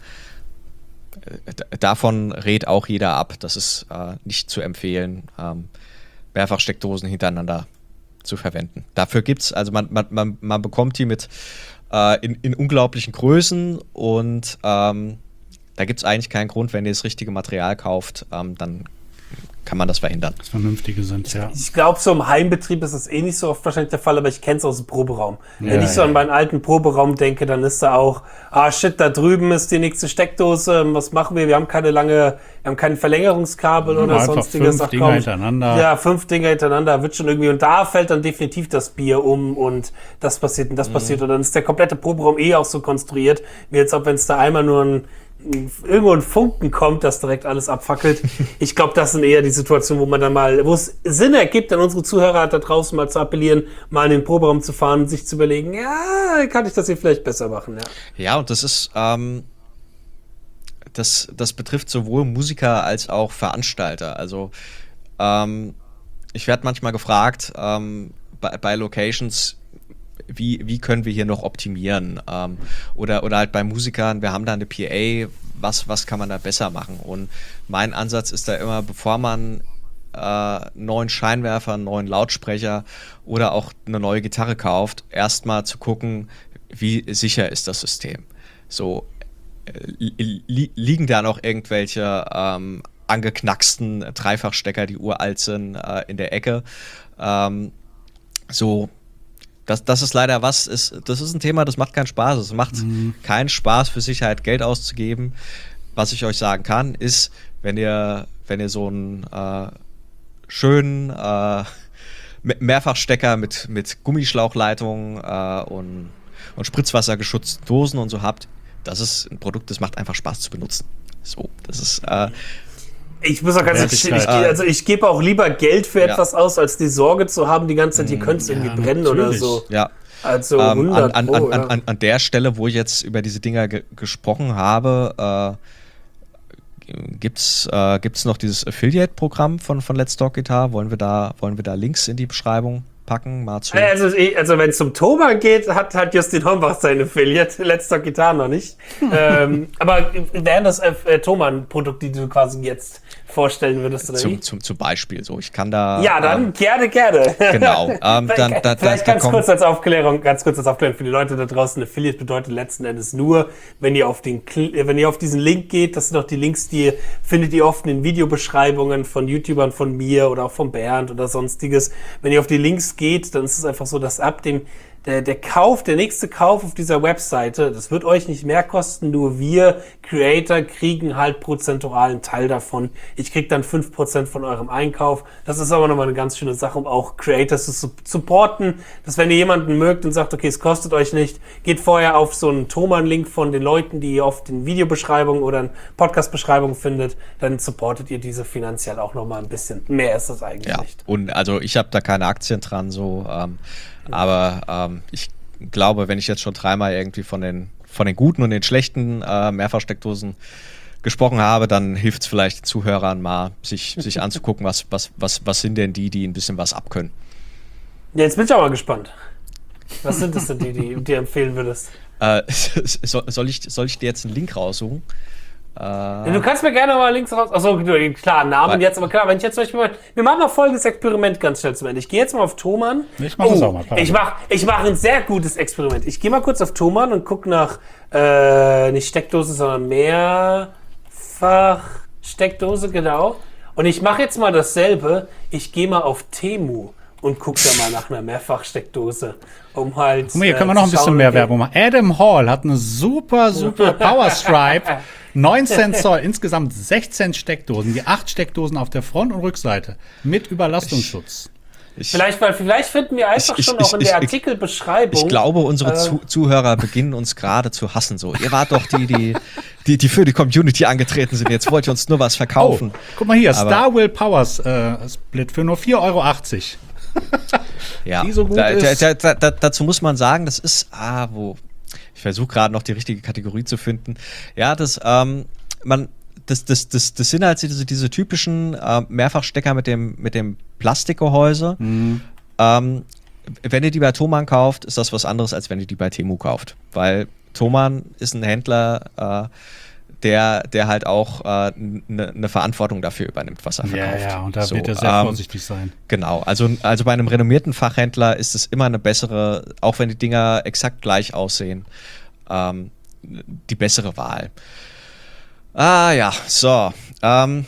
d- davon rät auch jeder ab. Das ist äh, nicht zu empfehlen, ähm, Mehrfachsteckdosen hintereinander zu verwenden. Dafür gibt's, also man, man, man, man bekommt die mit äh, in, in unglaublichen Größen, und ähm, da gibt es eigentlich keinen Grund, wenn ihr das richtige Material kauft, ähm, dann kann man das verhindern. Das Vernünftige sind, ja. Ich glaube, so im Heimbetrieb ist das eh nicht so oft wahrscheinlich der Fall, aber ich kenne es aus dem Proberaum. Wenn Ja, ich so ja. an meinen alten Proberaum denke, dann ist da auch, ah shit, da drüben ist die nächste Steckdose, was machen wir? Wir haben keine lange, wir haben kein Verlängerungskabel oder einfach sonstiges. fünf Ach, Dinger komm. hintereinander. Ja, fünf Dinger hintereinander, wird schon irgendwie, und da fällt dann definitiv das Bier um und das passiert und das passiert, und dann ist der komplette Proberaum eh auch so konstruiert, wie jetzt, ob wenn es da einmal nur ein irgendwo ein Funken kommt, das direkt alles abfackelt. Ich glaube, das sind eher die Situationen, wo man dann mal, wo es Sinn ergibt, an unsere Zuhörer da draußen mal zu appellieren, mal in den Proberaum zu fahren und sich zu überlegen, ja, kann ich das hier vielleicht besser machen, ja. Ja, und das ist, ähm, das, das betrifft sowohl Musiker als auch Veranstalter. Also ähm, ich werde manchmal gefragt, ähm, bei, bei Locations, wie, wie können wir hier noch optimieren? Ähm, oder, oder halt bei Musikern, wir haben da eine P A, was, was kann man da besser machen? Und mein Ansatz ist da immer, bevor man äh, einen neuen Scheinwerfer, einen neuen Lautsprecher oder auch eine neue Gitarre kauft, erstmal zu gucken, wie sicher ist das System. So, li li liegen da noch irgendwelche ähm, angeknacksten Dreifachstecker, die uralt sind, äh, in der Ecke? Ähm, so, Das, das ist leider was, ist, das ist ein Thema, das macht keinen Spaß. Es macht Mhm. keinen Spaß, für Sicherheit Geld auszugeben. Was ich euch sagen kann, ist, wenn ihr, wenn ihr so einen äh, schönen äh, Mehrfachstecker mit, mit Gummischlauchleitung äh, und, und spritzwassergeschützten Dosen und so habt, das ist ein Produkt, das macht einfach Spaß zu benutzen. So, das ist äh, Ich muss auch ganz ehrlich, ich, Wertigkeit. ich, also ich gebe auch lieber Geld für Ja. etwas aus, als die Sorge zu haben, die ganze Zeit, hier könnte es irgendwie ja, brennen oder natürlich. so. ja. Also Ähm, hundert an, an, Pro, an, ja. an, an, an der Stelle, wo ich jetzt über diese Dinger ge gesprochen habe, äh, gibt's äh, gibt's noch dieses Affiliate-Programm von, von Let's Talk Guitar? Wollen wir da, wollen wir da Links in die Beschreibung packen? Mal zu. Also, ich- also wenn es zum Toba geht, hat, hat Justin Hombach seine Affiliate, letzter Gitarre noch nicht. ähm, aber wären das äh, Thomann-Produkte, die du quasi jetzt vorstellen würdest, oder wie? Zum, zum, zum Beispiel so. Ich kann da. Ja, dann ähm, gerne, gerne. Genau. Ähm, dann, Vielleicht da, da, vielleicht da ganz kommen- kurz als Aufklärung, ganz kurz als Aufklärung für die Leute da draußen. Affiliate bedeutet letzten Endes nur, wenn ihr auf den, Kl- wenn ihr auf diesen Link geht, das sind auch die Links, die findet ihr oft in den Videobeschreibungen von YouTubern, von mir oder auch von Bernd oder sonstiges. Wenn ihr auf die Links geht, dann ist es einfach so, dass ab dem Der, der Kauf, der nächste Kauf auf dieser Webseite, das wird euch nicht mehr kosten, nur wir Creator kriegen halt prozentualen Teil davon. Ich krieg dann fünf Prozent von eurem Einkauf. Das ist aber nochmal eine ganz schöne Sache, um auch Creators zu su- supporten, dass wenn ihr jemanden mögt und sagt, okay, es kostet euch nicht, geht vorher auf so einen Thomann-Link von den Leuten, die ihr oft in Videobeschreibungen oder in Podcast-Beschreibungen findet, dann supportet ihr diese finanziell auch nochmal ein bisschen. Mehr ist das eigentlich Ja, nicht. und also ich habe da keine Aktien dran, so, ähm, aber ähm, ich glaube, wenn ich jetzt schon dreimal irgendwie von den von den guten und den schlechten äh, Mehrfachsteckdosen gesprochen habe, dann hilft es vielleicht den Zuhörern mal, sich, sich anzugucken, was, was, was, was sind denn die, die ein bisschen was abkönnen. Ja, jetzt bin ich aber gespannt. Was sind das denn die, die du dir empfehlen würdest? Äh, soll, soll, ich, soll ich dir jetzt einen Link raussuchen? Äh, Ja, du kannst mir gerne mal links raus. Achso, klar, Namen Weil- jetzt, aber klar, wenn ich jetzt zum Beispiel mal. Wir machen mal folgendes Experiment ganz schnell zum Ende. Ich gehe jetzt mal auf Thomann. Ich mach das auch mal, parallel. Ich mache ich mach ein sehr gutes Experiment. Ich gehe mal kurz auf Thomann und gucke nach, äh, nicht Steckdose, sondern Mehrfach-Steckdose, genau. Und ich mache jetzt mal dasselbe. Ich gehe mal auf Temu und gucke da mal nach einer Mehrfachsteckdose, um halt. Guck mal, hier äh, können wir noch ein zu schauen, bisschen mehr okay. Werbung machen. Adam Hall hat eine super, super Power Stripe. neunzehn Zoll, insgesamt sechzehn Steckdosen. Die acht Steckdosen auf der Front- und Rückseite mit Überlastungsschutz. ich, Vielleicht, weil vielleicht finden wir einfach Ich- ich- schon auch in ich- der ich- Artikelbeschreibung. ich glaube, unsere Äh, Zu Zuhörer beginnen uns gerade zu hassen. So, ihr wart doch die, die, die, die für die Community angetreten sind. Jetzt wollt ihr uns nur was verkaufen. Oh, guck mal hier, Aber- Star Will Powers äh, Split für nur vier Euro achtzig. Ja, die so gut da, ist. Da, da, da, dazu muss man sagen, das ist, ah, wo, ich versuche gerade noch die richtige Kategorie zu finden. Ja, das, ähm, man, das, das, das, das sind halt diese, diese typischen äh, Mehrfachstecker mit dem, mit dem Plastikgehäuse. Mhm. Ähm, wenn ihr die bei Thomann kauft, ist das was anderes, als wenn ihr die bei Temu kauft. Weil Thomann ist ein Händler, äh, der, der halt auch eine äh, ne, ne Verantwortung dafür übernimmt, was er Ja, verkauft. ja, und da So, wird er sehr ähm, vorsichtig sein. Genau, also, also bei einem renommierten Fachhändler ist es immer eine bessere, auch wenn die Dinger exakt gleich aussehen, ähm, die bessere Wahl. Ah ja, so. Ähm,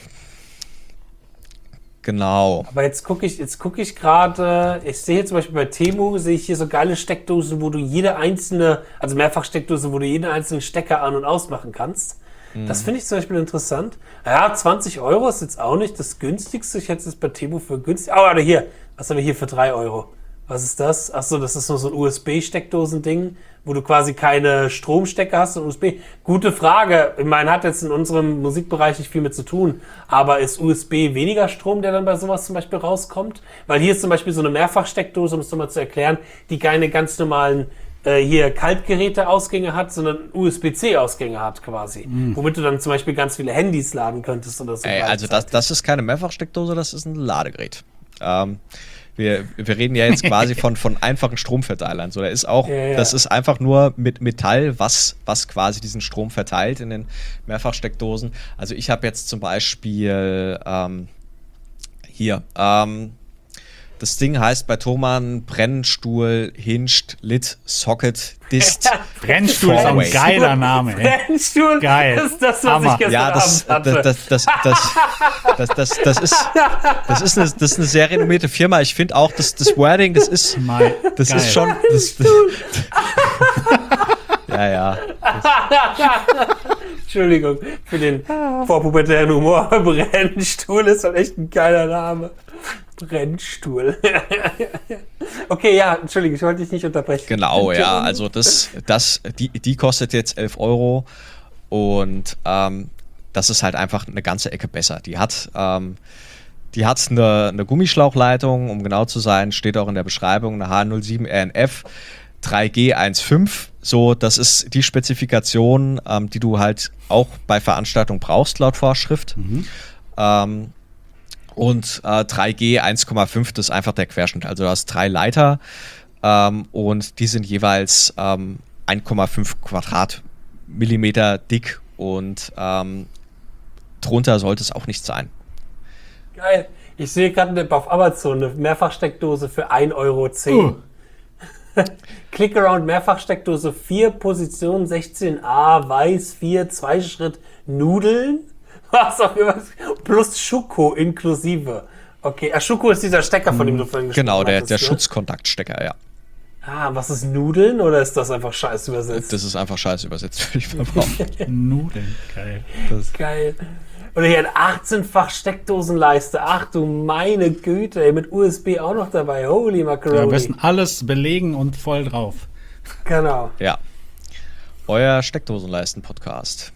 genau. Aber jetzt gucke ich, jetzt gucke ich gerade, ich sehe zum Beispiel bei Temu, sehe ich hier so geile Steckdosen, wo du jede einzelne, also Mehrfachsteckdose, wo du jeden einzelnen Stecker an- und ausmachen kannst. Das finde ich zum Beispiel interessant. Ja, zwanzig Euro ist jetzt auch nicht das günstigste. Ich hätte es bei Temu für günstig. Oh, warte, hier. Was haben wir hier für drei Euro? Was ist das? Achso, das ist nur so ein U S B-Steckdosending, wo du quasi keine Stromstecker hast und U S B. Gute Frage. Ich meine, hat jetzt in unserem Musikbereich nicht viel mit zu tun. Aber ist U S B weniger Strom, der dann bei sowas zum Beispiel rauskommt? Weil hier ist zum Beispiel so eine Mehrfachsteckdose, um es nochmal zu erklären, die keine ganz normalen äh, hier Kaltgeräte-Ausgänge hat, sondern U S B C-Ausgänge hat quasi. Womit du dann zum Beispiel ganz viele Handys laden könntest oder so. Ey, also das, das ist keine Mehrfachsteckdose, das ist ein Ladegerät. Ähm, wir, wir reden ja jetzt quasi von, von einfachen Stromverteilern. So, da ist auch, Ja, ja. das ist einfach nur mit Metall, was, was quasi diesen Strom verteilt in den Mehrfachsteckdosen. Also ich habe jetzt zum Beispiel ähm, hier, ähm, das Ding heißt bei Thomann Brennstuhl, Hinged, Lit, Socket, Dist. Brennstuhl ist auch ein Four-Way. geiler Name, ey. Brennstuhl, Geil. das ist das, was Hammer. ich gestern Ja, das, Abend das, hatte. das, das, das, das, das, das, ist, das, ist eine, das ist eine sehr renommierte Firma. Ich finde auch, das, das Wording, das ist, Mal, das geil. ist schon. Das, das, ja, ja. Entschuldigung für den vorpubertären Humor. Brennstuhl ist halt echt ein geiler Name. Brennstuhl. Okay, ja, Entschuldigung, ich wollte dich nicht unterbrechen. Genau, ja. Also das, das, die, die kostet jetzt elf Euro und ähm, das ist halt einfach eine ganze Ecke besser. Die hat, ähm, die hat eine, eine Gummischlauchleitung, um genau zu sein, steht auch in der Beschreibung, eine H null sieben R N F, drei G eins Punkt fünf. So, das ist die Spezifikation, ähm, die du halt auch bei Veranstaltungen brauchst, laut Vorschrift. Ähm, und äh, drei G eins Komma fünf, das ist einfach der Querschnitt. Also du hast drei Leiter ähm, und die sind jeweils ähm, eins Komma fünf Quadratmillimeter dick und ähm, drunter sollte es auch nicht sein. Geil. Ich sehe gerade auf Amazon eine Mehrfachsteckdose für ein Euro zehn. Uh. Click-Around Mehrfachsteckdose vier, Position sechzehn a, weiß vier, Zweischritt, Nudeln, was auch immer, plus Schuko inklusive. Okay, ah, Schuko ist dieser Stecker, von dem du vorhin gesprochen hast. Genau, der, hattest, der ne? Schutzkontaktstecker, ja. Ah, was ist Nudeln oder ist das einfach scheiß übersetzt? Das ist einfach scheiße übersetzt, würde ich verbrauchen. Nudeln, geil. Geil. Oder hier ein achtzehn-fach Steckdosenleiste. Ach du meine Güte, ey, mit U S B auch noch dabei. Holy Macaroni. Ja, am besten alles belegen und voll drauf. Genau. Ja. Euer Steckdosenleisten-Podcast.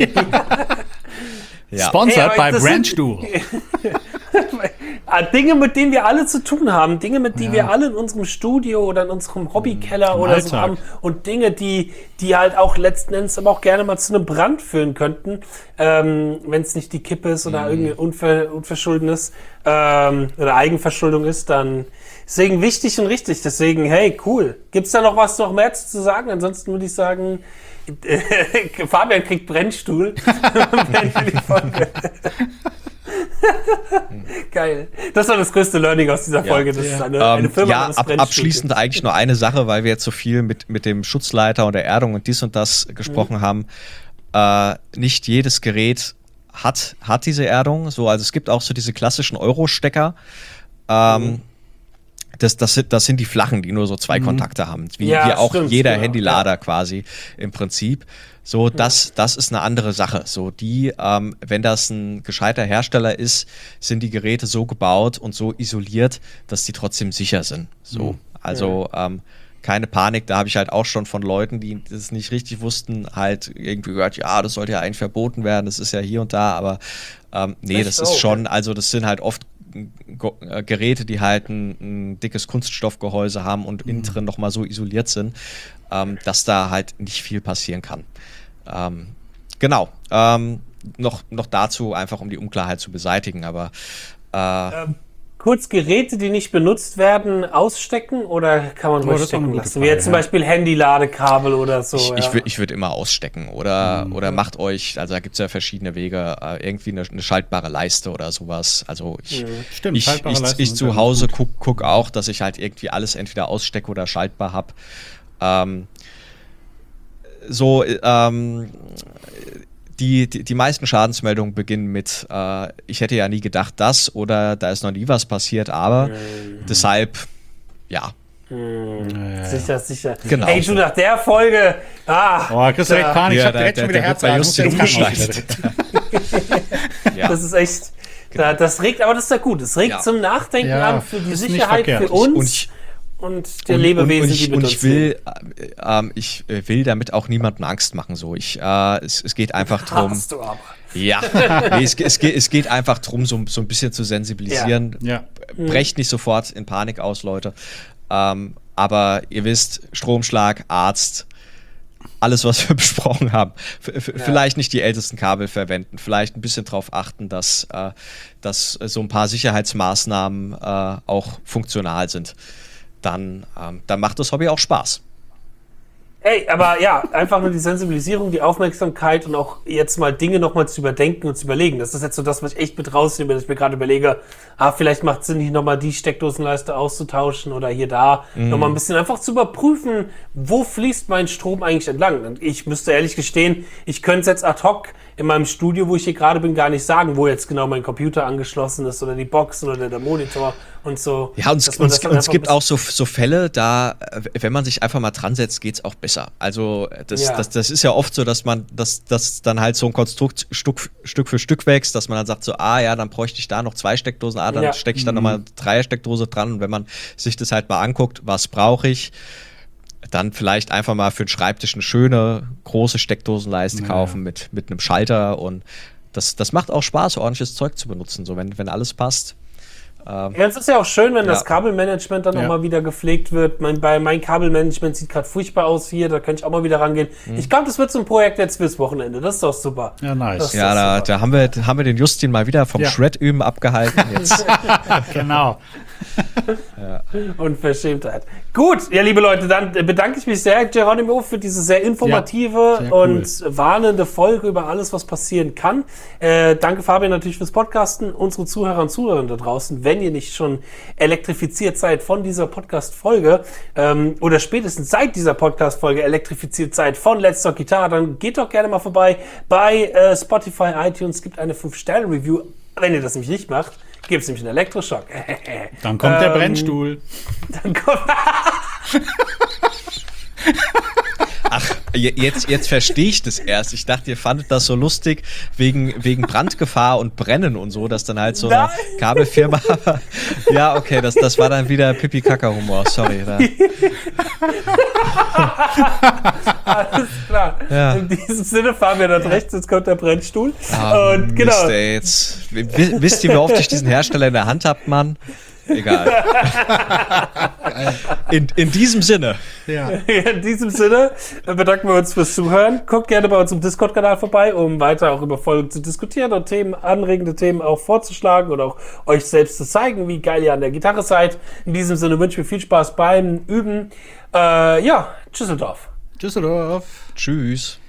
Ja. Sponsored Ey, aber bei das Brandstuhl. Ah, Dinge, mit denen wir alle zu tun haben, Dinge, mit denen Ja. wir alle in unserem Studio oder in unserem Hobbykeller Im oder so Alltag. haben und Dinge, die, die halt auch letzten Endes aber auch gerne mal zu einem Brand führen könnten, ähm, wenn es nicht die Kippe ist oder irgendein Unver Unverschuldenes ähm, oder Eigenverschuldung ist, dann deswegen wichtig und richtig. Deswegen, hey, cool. Gibt's da noch was noch mehr zu sagen? Ansonsten würde ich sagen, äh, Fabian kriegt Brennstuhl. Wenn wir die Folge Geil. Das war das größte Learning aus dieser Folge. Das Ja. ist eine, eine Ähm, Firma ja, namens ab, Brennstuhl. abschließend eigentlich nur eine Sache, weil wir jetzt so viel mit, mit dem Schutzleiter und der Erdung und dies und das gesprochen Mhm. haben. Äh, nicht jedes Gerät hat, hat diese Erdung. So, also es gibt auch so diese klassischen Euro-Stecker. Ähm, Mhm. Das, das, sind, das sind die flachen, die nur so zwei Kontakte haben. Wie, Ja, wie auch stimmt, jeder genau, Handylader quasi im Prinzip. So, das, das ist eine andere Sache. So, die, ähm, wenn das ein gescheiter Hersteller ist, sind die Geräte so gebaut und so isoliert, dass die trotzdem sicher sind. So, also ähm, keine Panik. Da habe ich halt auch schon von Leuten, die das nicht richtig wussten, halt irgendwie gehört, ja, das sollte ja eigentlich verboten werden. Das ist ja hier und da, aber ähm, nee, Echt? das Oh, ist okay. schon, also das sind halt oft Go- äh, Geräte, die halt ein, ein dickes Kunststoffgehäuse haben und innen drin nochmal so isoliert sind, ähm, dass da halt nicht viel passieren kann. Ähm, genau. Ähm, noch, noch dazu, einfach um die Unklarheit zu beseitigen, aber äh, Kurz Geräte, die nicht benutzt werden, ausstecken oder kann man Oh, ruhig das ist auch eine stecken gute lassen? Wie Frage, jetzt zum ja. Beispiel Handy-Ladekabel oder so. ich, ja. ich, würd, ich würde immer ausstecken oder, oder macht euch, also da gibt es ja verschiedene Wege, äh, irgendwie eine, eine schaltbare Leiste oder sowas. Also ich, Stimmt, ich, schaltbare ich, Leisten ich sind zu ganz Hause gut. guck, guck auch, dass ich halt irgendwie alles entweder ausstecke oder schaltbar habe. Ähm, so, ähm, die, die, die meisten Schadensmeldungen beginnen mit, äh, ich hätte ja nie gedacht, das oder da ist noch nie was passiert, aber deshalb, ja. Sicher, sicher. Genau. Hey, du, nach der Folge, ah, Oh, kriegst du direkt da- Panik. Ich Ja, hab direkt der- schon wieder der wird bei Herzrasen. Ich muss Justin ins Krankenhaus. Ja. das ist echt, da, das regt, aber das ist ja gut. Das regt Ja. zum Nachdenken Ja, an für die ist nicht Sicherheit verkehrt. für uns Und ich- und der Und- Lebewesen, und, und ich, die mit und uns ich will, äh, ähm, ich äh, will damit auch niemandem Angst machen. So, ich, äh, es, es geht einfach leben. drum. Hast du aber. Ja, nee, es, ge- es, geht, es geht einfach drum, so, so ein bisschen zu sensibilisieren. Ja. Brecht nicht sofort in Panik aus, Leute. Ähm, aber ihr wisst, Stromschlag, Arzt, alles, was wir besprochen haben. F f Vielleicht nicht die ältesten Kabel verwenden, vielleicht ein bisschen darauf achten, dass, äh, dass so ein paar Sicherheitsmaßnahmen äh, auch funktional sind. Dann, ähm, dann macht das Hobby auch Spaß. Ey, aber ja, einfach nur die Sensibilisierung, die Aufmerksamkeit und auch jetzt mal Dinge nochmal zu überdenken und zu überlegen. Das ist jetzt so das, was ich echt mit rausnehme, dass ich mir gerade überlege, ah, vielleicht macht es Sinn, hier nochmal die Steckdosenleiste auszutauschen oder hier da Mhm. nochmal ein bisschen einfach zu überprüfen, wo fließt mein Strom eigentlich entlang. Und ich müsste ehrlich gestehen, ich könnte es jetzt ad hoc in meinem Studio, wo ich hier gerade bin, gar nicht sagen, wo jetzt genau mein Computer angeschlossen ist oder die Box oder der Monitor und so. Ja, und es, Dass man und das es, dann und es einfach gibt ein auch so, so Fälle, da, äh, wenn man sich einfach mal dran setzt, geht es auch besser. Also das, Ja. das, das ist ja oft so, dass man, dass, dass dann halt so ein Konstrukt Stück, Stück für Stück wächst, dass man dann sagt so, ah ja, dann bräuchte ich da noch zwei Steckdosen, ah, dann Ja. stecke ich dann nochmal drei Steckdose dran. Und wenn man sich das halt mal anguckt, was brauche ich, dann vielleicht einfach mal für den Schreibtisch eine schöne, große Steckdosenleiste Ja. kaufen mit, mit einem Schalter und das, das macht auch Spaß, ordentliches Zeug zu benutzen, so wenn, wenn alles passt. Ähm, Ja, es ist ja auch schön, wenn Ja. das Kabelmanagement dann Ja. auch mal wieder gepflegt wird. Mein, bei mein Kabelmanagement sieht gerade furchtbar aus hier, da könnte ich auch mal wieder rangehen. Ich glaube, das wird so ein Projekt jetzt fürs Wochenende. Das ist doch super. Ja, nice. Das- ja, da, super. da haben wir, da haben wir den Justin mal wieder vom Ja. Shred-Üben abgehalten. Jetzt. Genau. Unverschämtheit. Gut, ja, liebe Leute, dann bedanke ich mich sehr, Geronimo, für diese sehr informative Ja, sehr cool. und warnende Folge über alles, was passieren kann. Äh, danke, Fabian, natürlich fürs Podcasten. Unsere Zuhörer und Zuhörer da draußen, wenn ihr nicht schon elektrifiziert seid von dieser Podcast-Folge ähm, oder spätestens seit dieser Podcast-Folge elektrifiziert seid von Let's Talk Guitar, dann geht doch gerne mal vorbei bei äh, Spotify, iTunes, gibt eine fünf Sterne Review. Wenn ihr das nämlich nicht macht, gibt es nämlich einen Elektroschock. Dann kommt der Ähm, Brennstuhl. Dann kommt Je- Jetzt, jetzt verstehe ich das erst. Ich dachte, ihr fandet das so lustig wegen, wegen Brandgefahr und Brennen und so, dass dann halt so eine Nein. Kabelfirma. Ja, okay, das, das war dann wieder Pipi-Kaka-Humor. Sorry. Da. alles klar. Ja. In diesem Sinne fahren wir dort rechts, jetzt kommt der Brennstuhl. Ah, und genau. Mist, ey, jetzt. W- Wisst ihr, wie oft ich diesen Hersteller in der Hand habt, Mann? Egal. In, in diesem Sinne. Ja. In diesem Sinne bedanken wir uns fürs Zuhören. Guckt gerne bei uns im Discord-Kanal vorbei, um weiter auch über Folgen zu diskutieren und Themen, anregende Themen auch vorzuschlagen oder auch euch selbst zu zeigen, wie geil ihr an der Gitarre seid. In diesem Sinne wünsche ich mir viel Spaß beim Üben. Äh, ja, Düsseldorf. Düsseldorf. Tschüss.